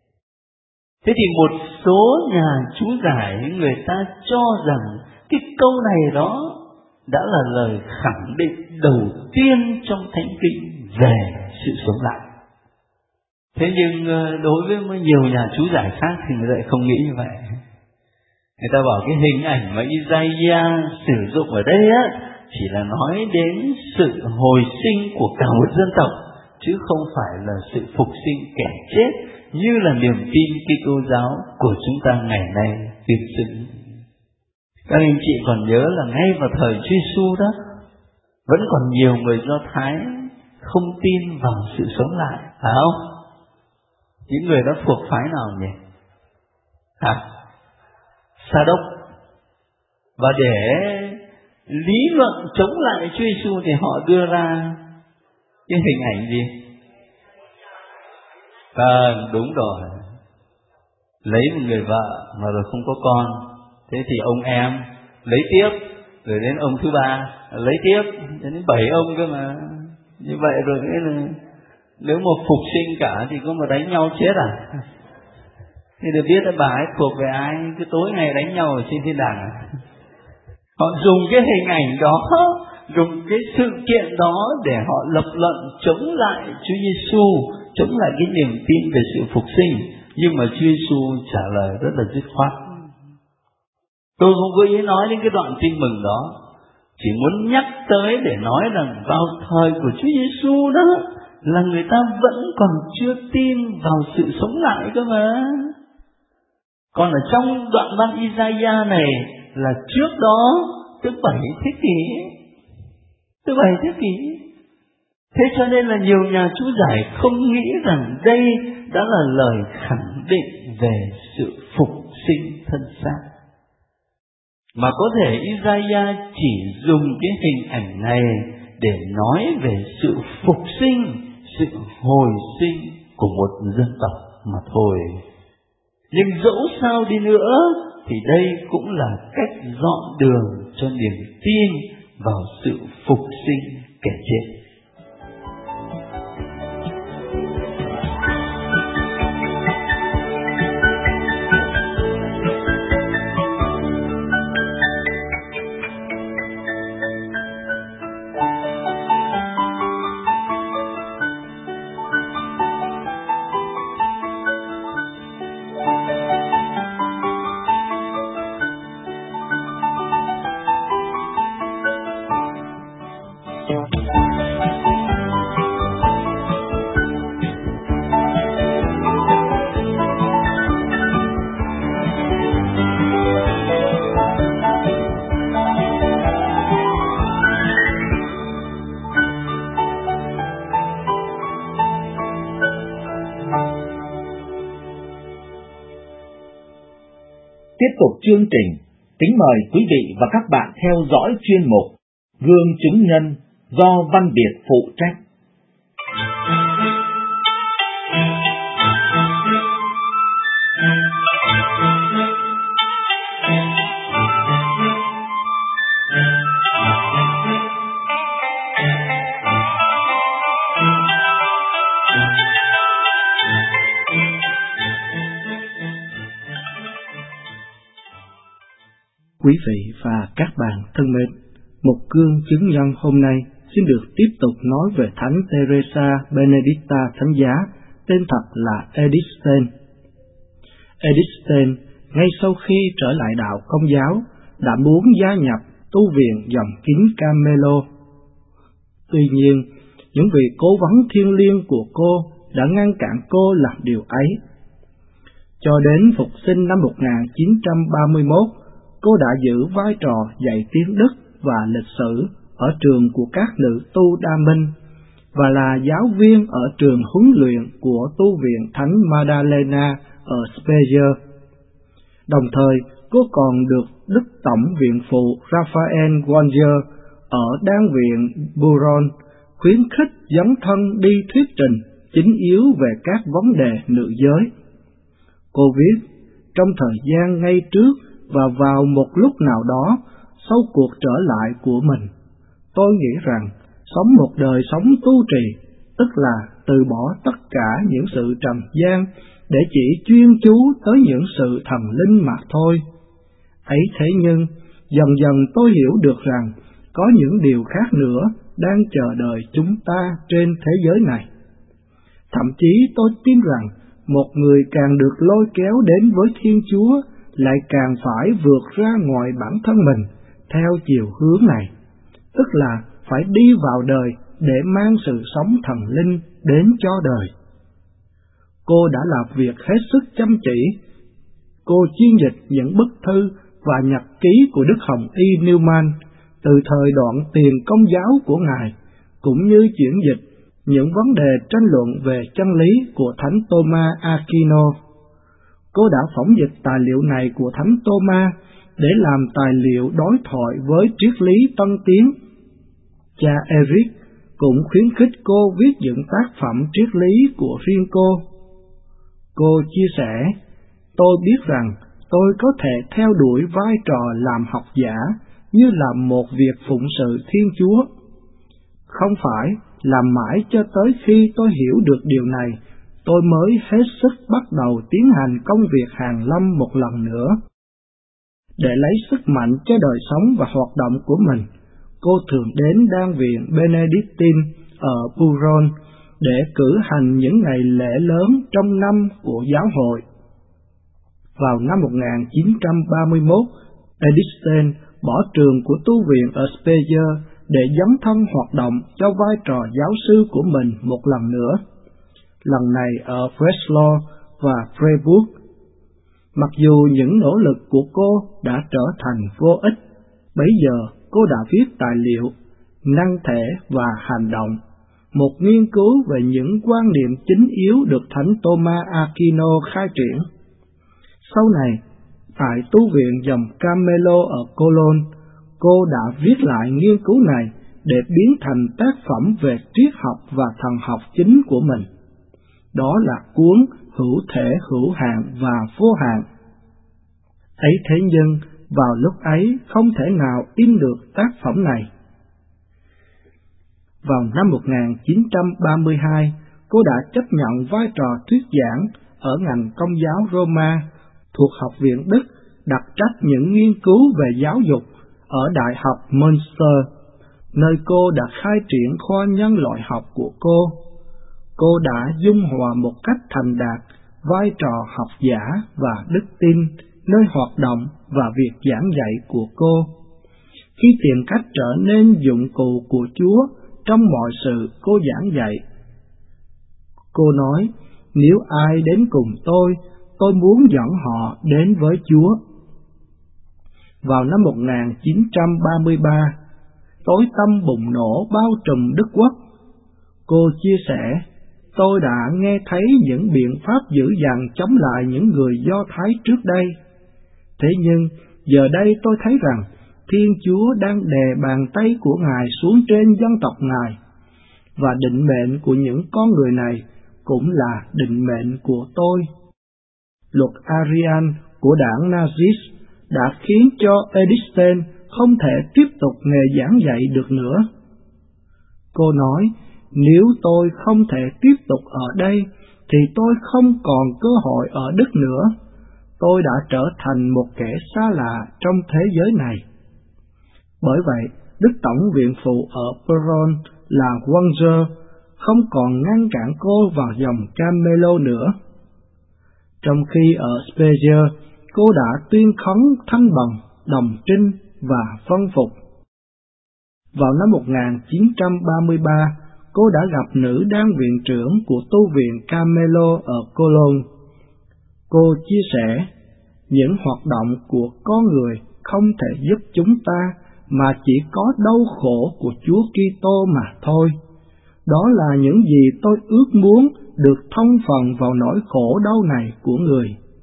Thế thì một số nhà chú giải người ta cho rằng cái câu này đó đã là lời khẳng định đầu tiên trong Thánh Kinh về sự sống lại. Thế nhưng đối với nhiều nhà chú giải khác thì người ta không nghĩ như vậy. Người ta bảo cái hình ảnh mà Isaiah sử dụng ở đây á chỉ là nói đến sự hồi sinh của cả một dân tộc, chứ không phải là sự phục sinh kẻ chết như là niềm tin Kitô giáo của chúng ta ngày nay tuyên xưng. Các anh chị còn nhớ là ngay vào thời Chúa Giêsu đó, vẫn còn nhiều người Do Thái không tin vào sự sống lại, phải không? Những người đó thuộc phái nào nhỉ? Sa Đốc. Và để lý luận chống lại Chúa Giêsu thì họ đưa ra cái hình ảnh gì? Đúng rồi. Lấy một người vợ mà rồi không có con, thế thì ông em lấy tiếp, rồi đến ông thứ ba lấy tiếp, đến 7 ông cơ mà. Như vậy rồi nếu mà phục sinh cả thì có mà đánh nhau chết à? Thì được biết là bà ấy thuộc về ai, cứ tối ngày đánh nhau ở trên thiên đàng. Họ dùng cái hình ảnh đó, dùng cái sự kiện đó để họ lập luận chống lại Chúa Giêsu, chống lại cái niềm tin về sự phục sinh. Nhưng mà Chúa Giêsu trả lời rất là dứt khoát. Tôi không có ý nói đến cái đoạn tin mừng đó, chỉ muốn nhắc tới để nói rằng vào thời của Chúa Giêsu đó là người ta vẫn còn chưa tin vào sự sống lại cơ mà. Còn ở trong đoạn văn Isaiah này là trước đó, tức 7 thế kỷ, thứ 7 thế kỷ. Thế cho nên là nhiều nhà chú giải không nghĩ rằng đây đã là lời khẳng định về sự phục sinh thân xác, mà có thể Isaiah chỉ dùng cái hình ảnh này để nói về sự phục sinh, sự hồi sinh của một dân tộc mà thôi. Nhưng dẫu sao đi nữa thì đây cũng là cách dọn đường cho niềm tin vào sự phục sinh kẻ chết. Tiếp tục chương trình, kính mời quý vị và các bạn theo dõi chuyên mục Gương chứng nhân do Văn Biệt phụ trách. Quý vị và các bạn thân mến, một gương chứng nhân hôm nay xin được tiếp tục nói về Thánh Teresa Benedicta Thánh Giá, tên thật là Edith Stein. Edith Stein, ngay sau khi trở lại đạo Công giáo, đã muốn gia nhập tu viện dòng kính Carmelo. Tuy nhiên, những vị cố vấn thiêng liêng của cô đã ngăn cản cô làm điều ấy. Cho đến phục sinh năm 1931, cô đã giữ vai trò dạy tiếng Đức và lịch sử ở trường của các nữ tu Đa Minh và là giáo viên ở trường huấn luyện của tu viện Thánh Madalena ở Speyer. Đồng thời, cô còn được Đức Tổng viện phụ Raphael Wanger ở Đan viện Bouron khuyến khích dấn thân đi thuyết trình chính yếu về các vấn đề nữ giới. Cô viết, trong thời gian ngay trước và vào một lúc nào đó sau cuộc trở lại của mình, tôi nghĩ rằng sống một đời sống tu trì, tức là từ bỏ tất cả những sự trần gian để chỉ chuyên chú tới những sự thần linh mà thôi. Ấy thế nhưng, dần dần tôi hiểu được rằng có những điều khác nữa đang chờ đợi chúng ta trên thế giới này. Thậm chí tôi tin rằng một người càng được lôi kéo đến với Thiên Chúa lại càng phải vượt ra ngoài bản thân mình theo chiều hướng này, tức là phải đi vào đời để mang sự sống thần linh đến cho đời. Cô đã làm việc hết sức chăm chỉ. Cô chuyên dịch những bức thư và nhật ký của Đức Hồng Y Newman từ thời đoạn tiền Công giáo của Ngài, cũng như chuyển dịch những vấn đề tranh luận về chân lý của Thánh Thomas Aquino. Cô đã phỏng dịch tài liệu này của Thánh Thomas để làm tài liệu đối thoại với triết lý tân tiến. Cha Eric cũng khuyến khích cô viết những tác phẩm triết lý của riêng cô. Cô chia sẻ, tôi biết rằng tôi có thể theo đuổi vai trò làm học giả như là một việc phụng sự Thiên Chúa. Không phải làm mãi cho tới khi tôi hiểu được điều này, tôi mới hết sức bắt đầu tiến hành công việc hàn lâm một lần nữa. Để lấy sức mạnh cho đời sống và hoạt động của mình, cô thường đến Đan viện Benedictine ở Bouron để cử hành những ngày lễ lớn trong năm của giáo hội. Vào năm 1931, Edith Stein bỏ trường của tu viện ở Speyer để dấn thân hoạt động cho vai trò giáo sư của mình một lần nữa, lần này ở Breslau và Freiburg. Mặc dù những nỗ lực của cô đã trở thành vô ích, bấy giờ cô đã viết tài liệu năng thể và hành động, một nghiên cứu về những quan niệm chính yếu được Thánh Thomas Aquino khai triển. Sau này, tại tu viện dòng Carmelo ở Cologne, cô đã viết lại nghiên cứu này để biến thành tác phẩm về triết học và thần học chính của mình. Đó là cuốn Hữu thể hữu hạn và vô hạn. Ấy thế nhưng, vào lúc ấy không thể nào in được tác phẩm này. Vào năm 1932, cô đã chấp nhận vai trò thuyết giảng ở ngành Công giáo Roma thuộc Học viện Đức, đặc trách những nghiên cứu về giáo dục ở Đại học Münster, nơi cô đã khai triển khoa nhân loại học của cô. Cô đã dung hòa một cách thành đạt vai trò học giả và đức tin nơi hoạt động và việc giảng dạy của cô, khi tìm cách trở nên dụng cụ của Chúa trong mọi sự cô giảng dạy. Cô nói, nếu ai đến cùng tôi muốn dẫn họ đến với Chúa. Vào năm 1933, tối tăm bùng nổ bao trùm Đức Quốc. Cô chia sẻ, tôi đã nghe thấy những biện pháp dữ dằn chống lại những người Do Thái trước đây. Thế nhưng, giờ đây tôi thấy rằng Thiên Chúa đang đè bàn tay của Ngài xuống trên dân tộc Ngài, và định mệnh của những con người này cũng là định mệnh của tôi. Luật Arian của đảng Nazis đã khiến cho Edith Stein không thể tiếp tục nghề giảng dạy được nữa. Cô nói, nếu tôi không thể tiếp tục ở đây, thì tôi không còn cơ hội ở Đức nữa. Tôi đã trở thành một kẻ xa lạ trong thế giới này. Bởi vậy, Đức Tổng viện phụ ở Peron là Wanger không còn ngăn cản cô vào dòng Carmelo nữa. Trong khi ở Speyer, cô đã tuyên khấn thanh bằng, đồng trinh và phân phục. Vào năm 1933, cô đã gặp nữ đan viện trưởng của tu viện Carmelo ở Cologne. Cô chia sẻ, những hoạt động của con người không thể giúp chúng ta, mà chỉ có đau khổ của Chúa Kitô mà thôi. Đó là những gì tôi ước muốn được thông phần vào nỗi khổ đau này của người.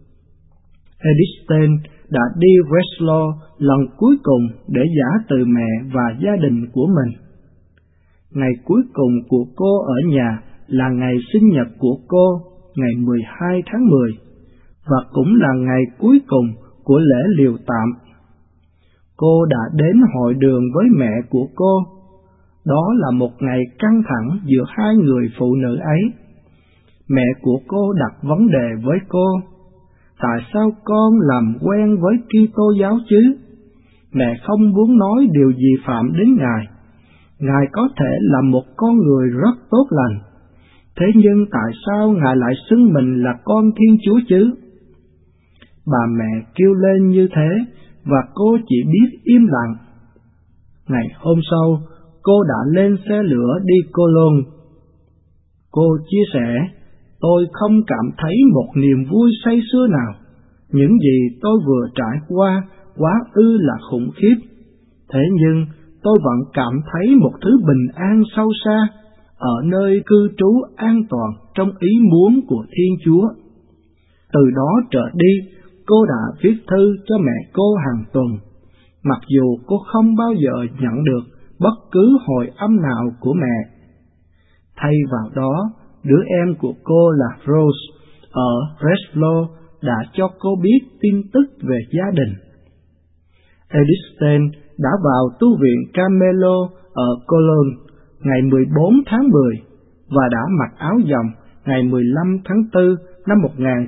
Edith Stein đã đi Breslau lần cuối cùng để giã từ mẹ và gia đình của mình. Ngày cuối cùng của cô ở nhà là ngày sinh nhật của cô, ngày 12 tháng 10, và cũng là ngày cuối cùng của lễ liều tạm. Cô đã đến hội đường với mẹ của cô. Đó là một ngày căng thẳng giữa hai người phụ nữ ấy. Mẹ của cô đặt vấn đề với cô, tại sao con làm quen với Kitô giáo chứ? Mẹ không muốn nói điều gì phạm đến Ngài. Ngài có thể là một con người rất tốt lành. Thế nhưng tại sao Ngài lại xưng mình là con Thiên Chúa chứ? Bà mẹ kêu lên như thế, và cô chỉ biết im lặng. Ngày hôm sau, cô đã lên xe lửa đi Cologne. Cô chia sẻ, tôi không cảm thấy một niềm vui say sưa nào. Những gì tôi vừa trải qua quá ư là khủng khiếp. Thế nhưng tôi vẫn cảm thấy một thứ bình an sâu xa ở nơi cư trú an toàn trong ý muốn của Thiên Chúa. Từ đó trở đi, cô đã viết thư cho mẹ cô hàng tuần, mặc dù cô không bao giờ nhận được bất cứ hồi âm nào của mẹ. Thay vào đó, đứa em của cô là Rose ở Breslau đã cho cô biết tin tức về gia đình. Edith Stein đã vào tu viện Carmelo ở Cologne ngày 14 tháng 10 và đã mặc áo dòng ngày 15 tháng 4 năm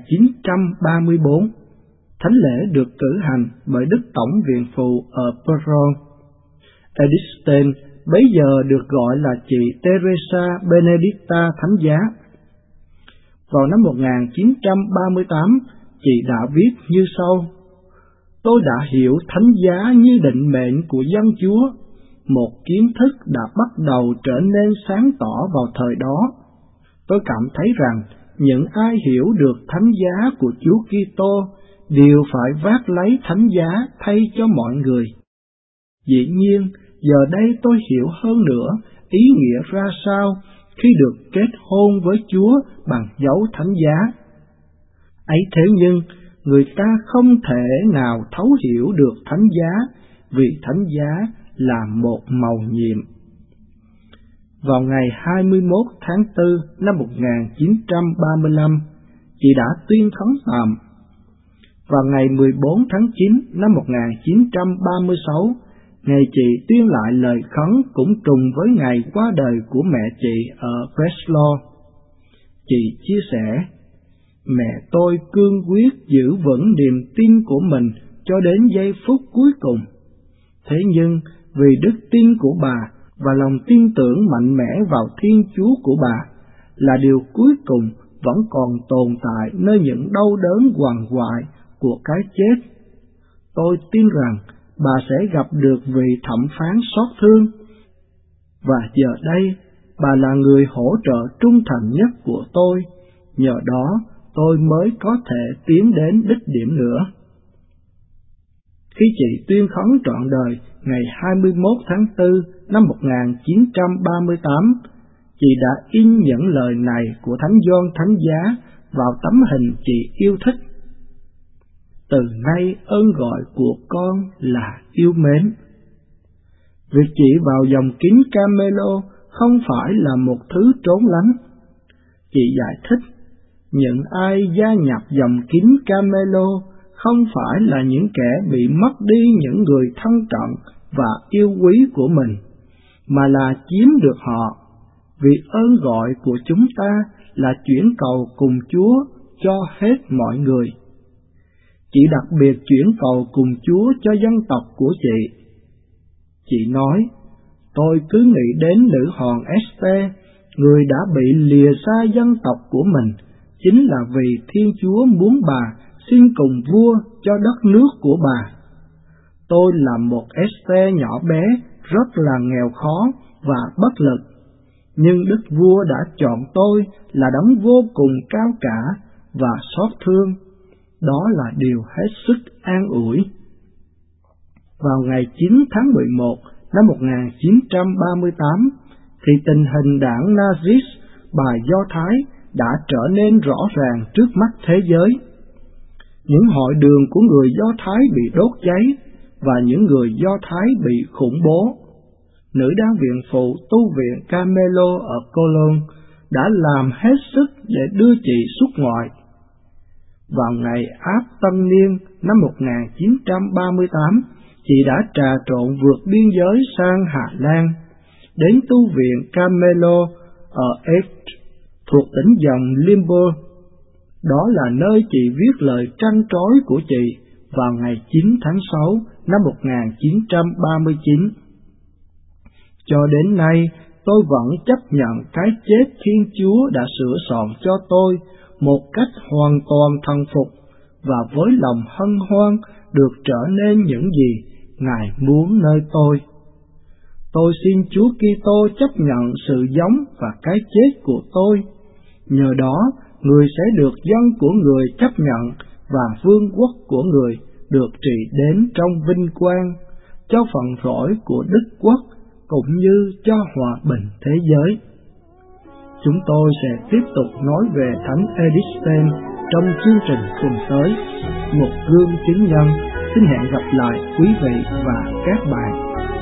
1934. Thánh lễ được cử hành bởi Đức Tổng viện phụ ở Peron. Edith Stein bấy giờ được gọi là chị Teresa Benedicta Thánh giá. Vào năm 1938, chị đã viết như sau: Tôi đã hiểu thánh giá như định mệnh của dân Chúa, một kiến thức đã bắt đầu trở nên sáng tỏ vào thời đó. Tôi cảm thấy rằng những ai hiểu được thánh giá của Chúa Kitô đều phải vác lấy thánh giá thay cho mọi người. Dĩ nhiên, giờ đây tôi hiểu hơn nữa ý nghĩa ra sao khi được kết hôn với Chúa bằng dấu thánh giá. Ấy thế nhưng, người ta không thể nào thấu hiểu được thánh giá, vì thánh giá là một mầu nhiệm. Vào ngày 21 tháng 4 năm 1935, chị đã tuyên khấn tạm. Vào ngày 14 tháng 9 năm 1936, ngày chị tuyên lại lời khấn cũng trùng với ngày qua đời của mẹ chị ở Breslau. Chị chia sẻ, mẹ tôi cương quyết giữ vững niềm tin của mình cho đến giây phút cuối cùng. Thế nhưng, vì đức tin của bà và lòng tin tưởng mạnh mẽ vào Thiên Chúa của bà là điều cuối cùng vẫn còn tồn tại nơi những đau đớn quằn quại của cái chết. Tôi tin rằng bà sẽ gặp được vị thẩm phán xót thương, và giờ đây bà là người hỗ trợ trung thành nhất của tôi, nhờ đó tôi mới có thể tiến đến đích điểm nữa. Khi chị tuyên khấn trọn đời ngày 21 tháng 4 năm 1938, chị đã in những lời này của Thánh Gioan Thánh Giá vào tấm hình chị yêu thích. Từ nay ơn gọi của con là yêu mến. Việc chị vào dòng kính Camelo không phải là một thứ trốn lánh. Chị giải thích, những ai gia nhập dòng kính Camelo không phải là những kẻ bị mất đi những người thân cận và yêu quý của mình, mà là chiếm được họ, vì ơn gọi của chúng ta là chuyển cầu cùng Chúa cho hết mọi người. Chị đặc biệt chuyển cầu cùng Chúa cho dân tộc của chị. Chị nói, tôi cứ nghĩ đến nữ hoàng Esther, người đã bị lìa xa dân tộc của mình, chính là vì Thiên Chúa muốn bà xin cùng vua cho đất nước của bà. Tôi là một Esther nhỏ bé, rất là nghèo khó và bất lực, nhưng Đức Vua đã chọn tôi là đấng vô cùng cao cả và xót thương. Đó là điều hết sức an ủi. Vào ngày 9 tháng 11 năm 1938, thì tình hình đảng Nazis, bài Do Thái, đã trở nên rõ ràng trước mắt thế giới. Những hội đường của người Do Thái bị đốt cháy, và những người Do Thái bị khủng bố. Nữ đang viện phụ tu viện Camelo ở Cologne đã làm hết sức để đưa chị xuất ngoại. Vào ngày Áp Tân Niên năm 1938, chị đã trà trộn vượt biên giới sang Hà Lan, đến tu viện Camelo ở Echt, thuộc tỉnh dòng Limburg. Đó là nơi chị viết lời trăn trối của chị vào ngày 9 tháng 6 năm 1939. Cho đến nay, tôi vẫn chấp nhận cái chết Thiên Chúa đã sửa soạn cho tôi một cách hoàn toàn thần phục, và với lòng hân hoan được trở nên những gì Ngài muốn nơi tôi. Tôi xin Chúa Kitô chấp nhận sự giống và cái chết của tôi. Nhờ đó, người sẽ được dân của người chấp nhận, và vương quốc của người được trị đến trong vinh quang, cho phần rỗi của Đức Quốc, cũng như cho hòa bình thế giới. Chúng tôi sẽ tiếp tục nói về Thánh Edisten trong chương trình tuần tới. Một gương chứng nhân. Xin hẹn gặp lại quý vị và các bạn.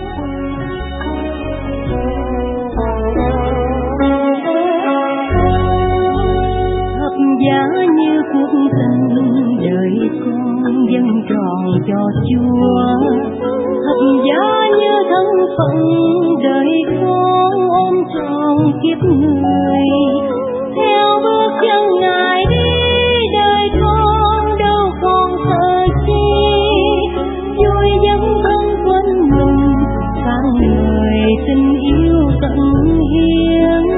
Thập giá như cuộc tình đời con dâng tròn cho Chúa, thập giá như thân phận đời con ôm trọn kiếp người. Theo bước chân Ngài đi, đời con đâu còn sợ chi, vui dấn thân quên mình, sáng người tình yêu tận hiến.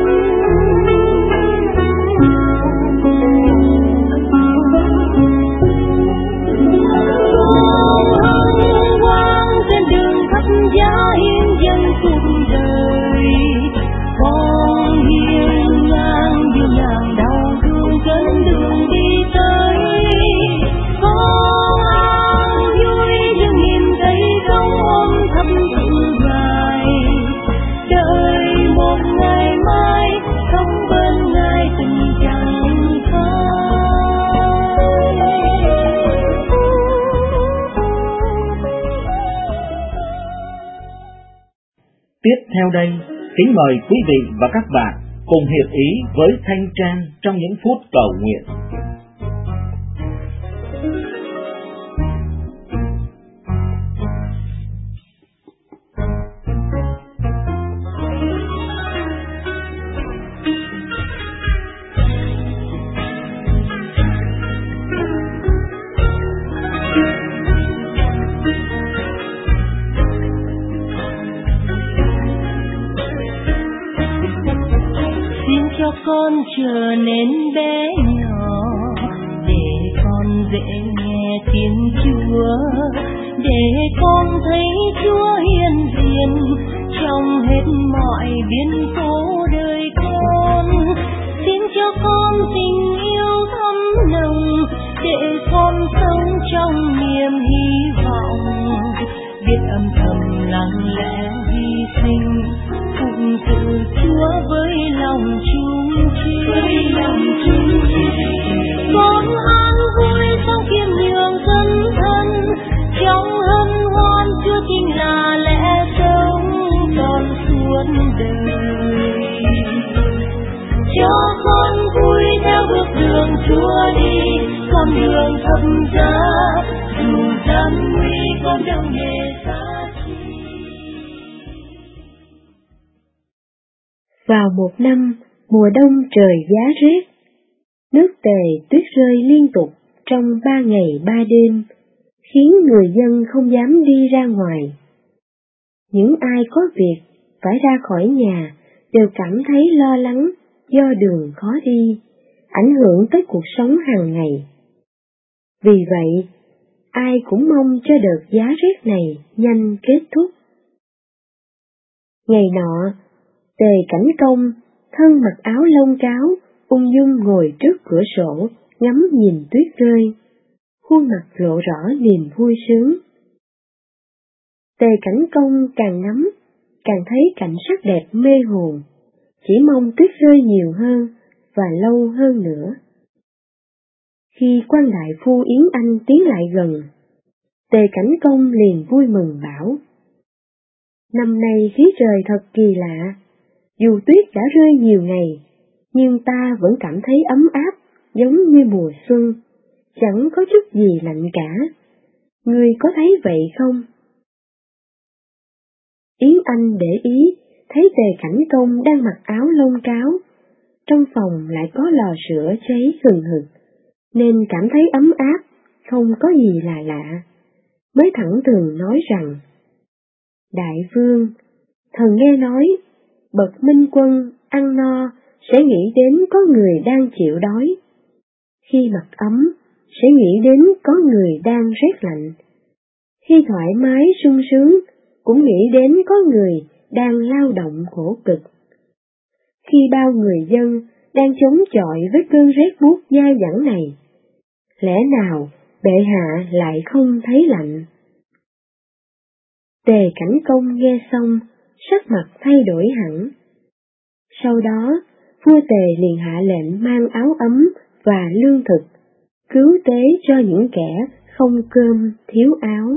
Con hân Tiếp theo đây, kính mời quý vị và các bạn cùng hiệp ý với Thanh Trang trong những phút cầu nguyện. Cho con trở nên bé nhỏ để con dễ nghe tiếng Chúa, để con thấy Chúa hiện diện trong hết mọi biến cố đời con. Xin cho con tình yêu thấm nồng để con sống trong niềm hy vọng, biết âm thầm lặng lẽ hy sinh phụng sự Chúa với lòng chung chi. Con an vui trong khiêm nhường thân thân, trong hân hoan Chúa chính là lẽ sống trọn suốt đời. Cho con vui theo bước đường Chúa đi, con đường thập giá dù gian nguy con chẳng hề xa chi. Vào một năm, mùa đông trời giá rét, nước Tề tuyết rơi liên tục trong 3 ngày 3 đêm, khiến người dân không dám đi ra ngoài. Những ai có việc phải ra khỏi nhà đều cảm thấy lo lắng do đường khó đi, ảnh hưởng tới cuộc sống hàng ngày. Vì vậy, ai cũng mong cho đợt giá rét này nhanh kết thúc. Ngày nọ, Tề Cảnh Công, thân mặc áo lông cáo, ung dung ngồi trước cửa sổ, ngắm nhìn tuyết rơi, khuôn mặt lộ rõ niềm vui sướng. Tề Cảnh Công càng ngắm, càng thấy cảnh sắc đẹp mê hồn, chỉ mong tuyết rơi nhiều hơn và lâu hơn nữa. Khi quan đại phu Yến Anh tiến lại gần, Tề Cảnh Công liền vui mừng bảo: Năm nay khí trời thật kỳ lạ, dù tuyết đã rơi nhiều ngày, nhưng ta vẫn cảm thấy ấm áp, giống như mùa xuân, chẳng có chút gì lạnh cả. Ngươi có thấy vậy không? Yến Anh để ý, thấy Tề Cảnh Công đang mặc áo lông cáo, trong phòng lại có lò sưởi cháy hừng hực, nên cảm thấy ấm áp, không có gì là lạ, mới thẳng thừng nói rằng: Đại vương, thần nghe nói, bậc minh quân ăn no sẽ nghĩ đến có người đang chịu đói, khi mặc ấm sẽ nghĩ đến có người đang rét lạnh, khi thoải mái sung sướng cũng nghĩ đến có người đang lao động khổ cực. Khi bao người dân đang chống chọi với cơn rét buốt dai dẳng này, lẽ nào bệ hạ lại không thấy lạnh? Tề Cảnh Công nghe xong, sắc mặt thay đổi hẳn. Sau đó, vua Tề liền hạ lệnh mang áo ấm và lương thực, cứu tế cho những kẻ không cơm thiếu áo.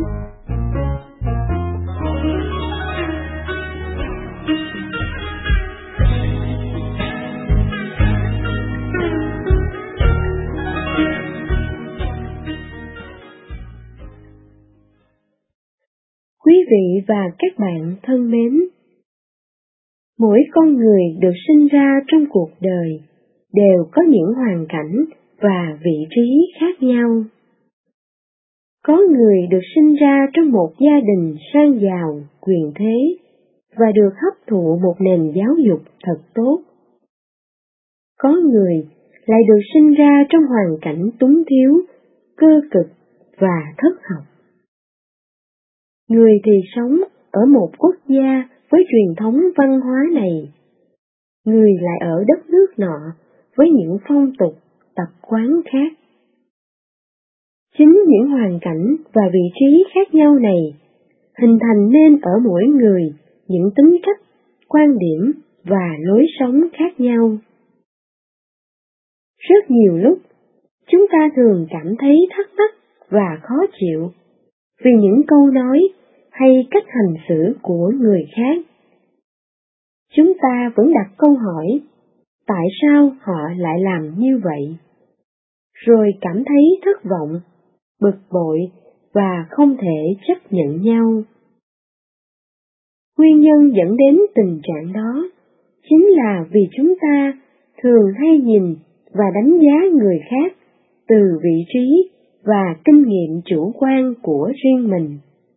Quý vị và các bạn thân mến, mỗi con người được sinh ra trong cuộc đời đều có những hoàn cảnh và vị trí khác nhau. Có người được sinh ra trong một gia đình sang giàu, quyền thế và được hấp thụ một nền giáo dục thật tốt. Có người lại được sinh ra trong hoàn cảnh túng thiếu, cơ cực và thất học. Người thì sống ở một quốc gia với truyền thống văn hóa này, người lại ở đất nước nọ với những phong tục, tập quán khác. Chính những hoàn cảnh và vị trí khác nhau này hình thành nên ở mỗi người những tính cách, quan điểm và lối sống khác nhau. Rất nhiều lúc, chúng ta thường cảm thấy thắc mắc và khó chịu vì những câu nói hay cách hành xử của người khác. chúng ta vẫn đặt câu hỏi, tại sao họ lại làm như vậy? Rồi cảm thấy thất vọng, bực bội và không thể chấp nhận nhau. Nguyên nhân dẫn đến tình trạng đó chính là vì chúng ta thường hay nhìn và đánh giá người khác từ vị trí và kinh nghiệm chủ quan của riêng mình.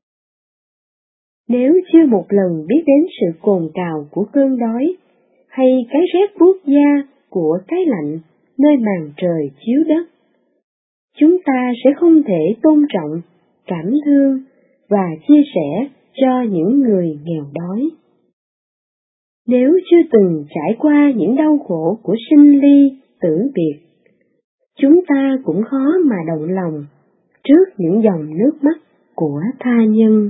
Nếu chưa một lần biết đến sự cồn cào của cơn đói, hay cái rét buốt da của cái lạnh nơi màn trời chiếu đất, chúng ta sẽ không thể tôn trọng, cảm thương và chia sẻ cho những người nghèo đói. Nếu chưa từng trải qua những đau khổ của sinh ly, tử biệt, chúng ta cũng khó mà động lòng trước những dòng nước mắt của tha nhân.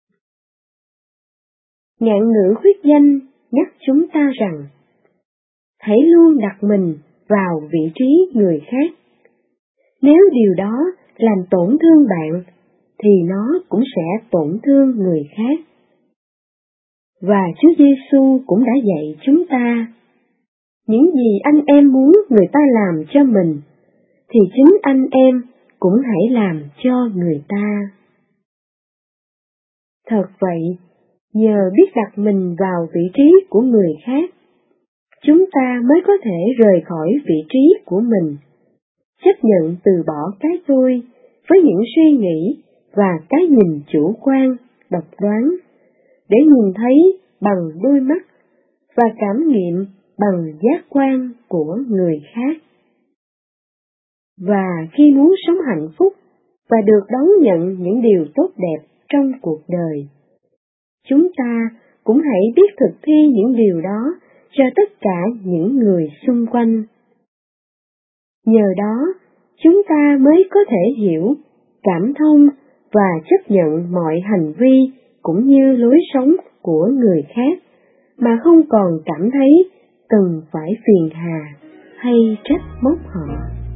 Ngạn ngữ khuyết danh nhắc chúng ta rằng, hãy luôn đặt mình vào vị trí người khác. Nếu điều đó làm tổn thương bạn, thì nó cũng sẽ tổn thương người khác. Và Chúa Giêsu cũng đã dạy chúng ta, những gì anh em muốn người ta làm cho mình, thì chính anh em cũng hãy làm cho người ta. Thật vậy, nhờ biết đặt mình vào vị trí của người khác, chúng ta mới có thể rời khỏi vị trí của mình, chấp nhận từ bỏ cái tôi với những suy nghĩ và cái nhìn chủ quan, độc đoán, để nhìn thấy bằng đôi mắt và cảm nghiệm bằng giác quan của người khác. Và khi muốn sống hạnh phúc và được đón nhận những điều tốt đẹp trong cuộc đời, chúng ta cũng hãy biết thực thi những điều đó cho tất cả những người xung quanh. Nhờ đó, chúng ta mới có thể hiểu, cảm thông và chấp nhận mọi hành vi cũng như lối sống của người khác, mà không còn cảm thấy cần phải phiền hà hay trách móc họ.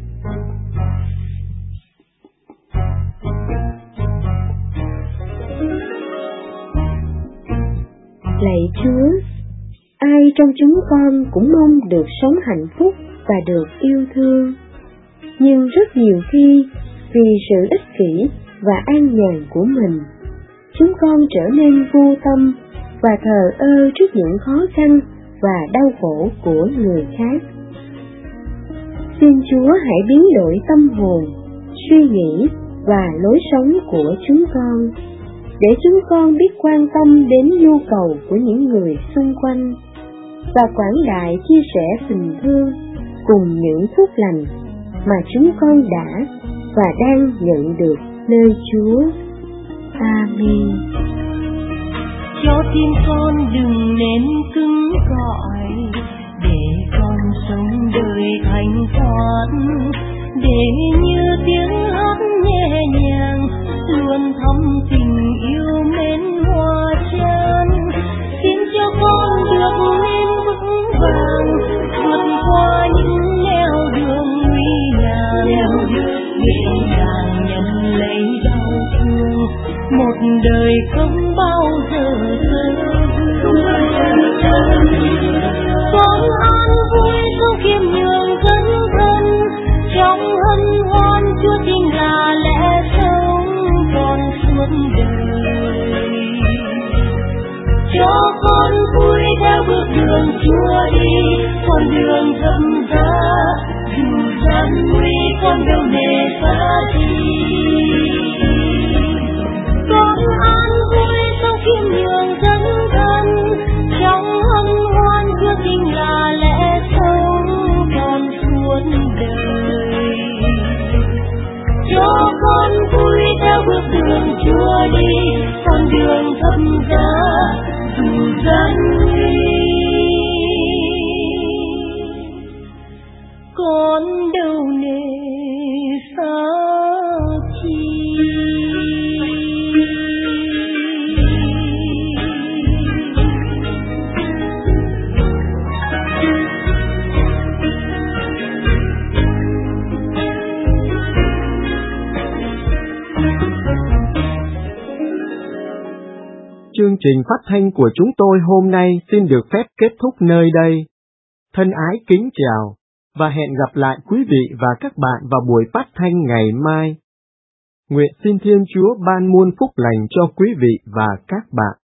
Lạy Chúa, ai trong chúng con cũng mong được sống hạnh phúc và được yêu thương, nhưng rất nhiều khi vì sự ích kỷ và an nhàn của mình, chúng con trở nên vô tâm và thờ ơ trước những khó khăn và đau khổ của người khác. Xin Chúa hãy biến đổi tâm hồn, suy nghĩ và lối sống của chúng con, để chúng con biết quan tâm đến nhu cầu của những người xung quanh và quảng đại chia sẻ tình thương cùng những phúc lành mà chúng con đã và đang nhận được nơi Chúa. Amen. Cho tim con đừng nên cứng cỏi, để con sống đời thanh thoát, để như tiếng hát nhẹ nhàng luôn thắm tình yêu mến hoa chan. Xin cho con được nên vững vàng vượt qua những nẻo đường nguy ngàn, nhẹ nhàng nhận lấy đau thương, một đời không bao giờ con an vui không khiêm nhường dấn thân, trong hân hoan Chúa chính là lẽ sống còn suốt đời. Cho con vui theo bước đường Chúa đi, con đường thầm giá dù gian nguy con đâu nề xa đi. Con an vui không khiêm nhường dấn thân, trong hân hoan Chúa chính là lẽ sống còn suốt đời. Cho con vui theo bước đường Chúa đi, con đường thầm giá dù gian nguy con đâu nề xa chi. Chương trình phát thanh của chúng tôi hôm nay xin được phép kết thúc nơi đây. Thân ái kính chào, và hẹn gặp lại quý vị và các bạn vào buổi phát thanh ngày mai. Nguyện xin Thiên Chúa ban muôn phúc lành cho quý vị và các bạn.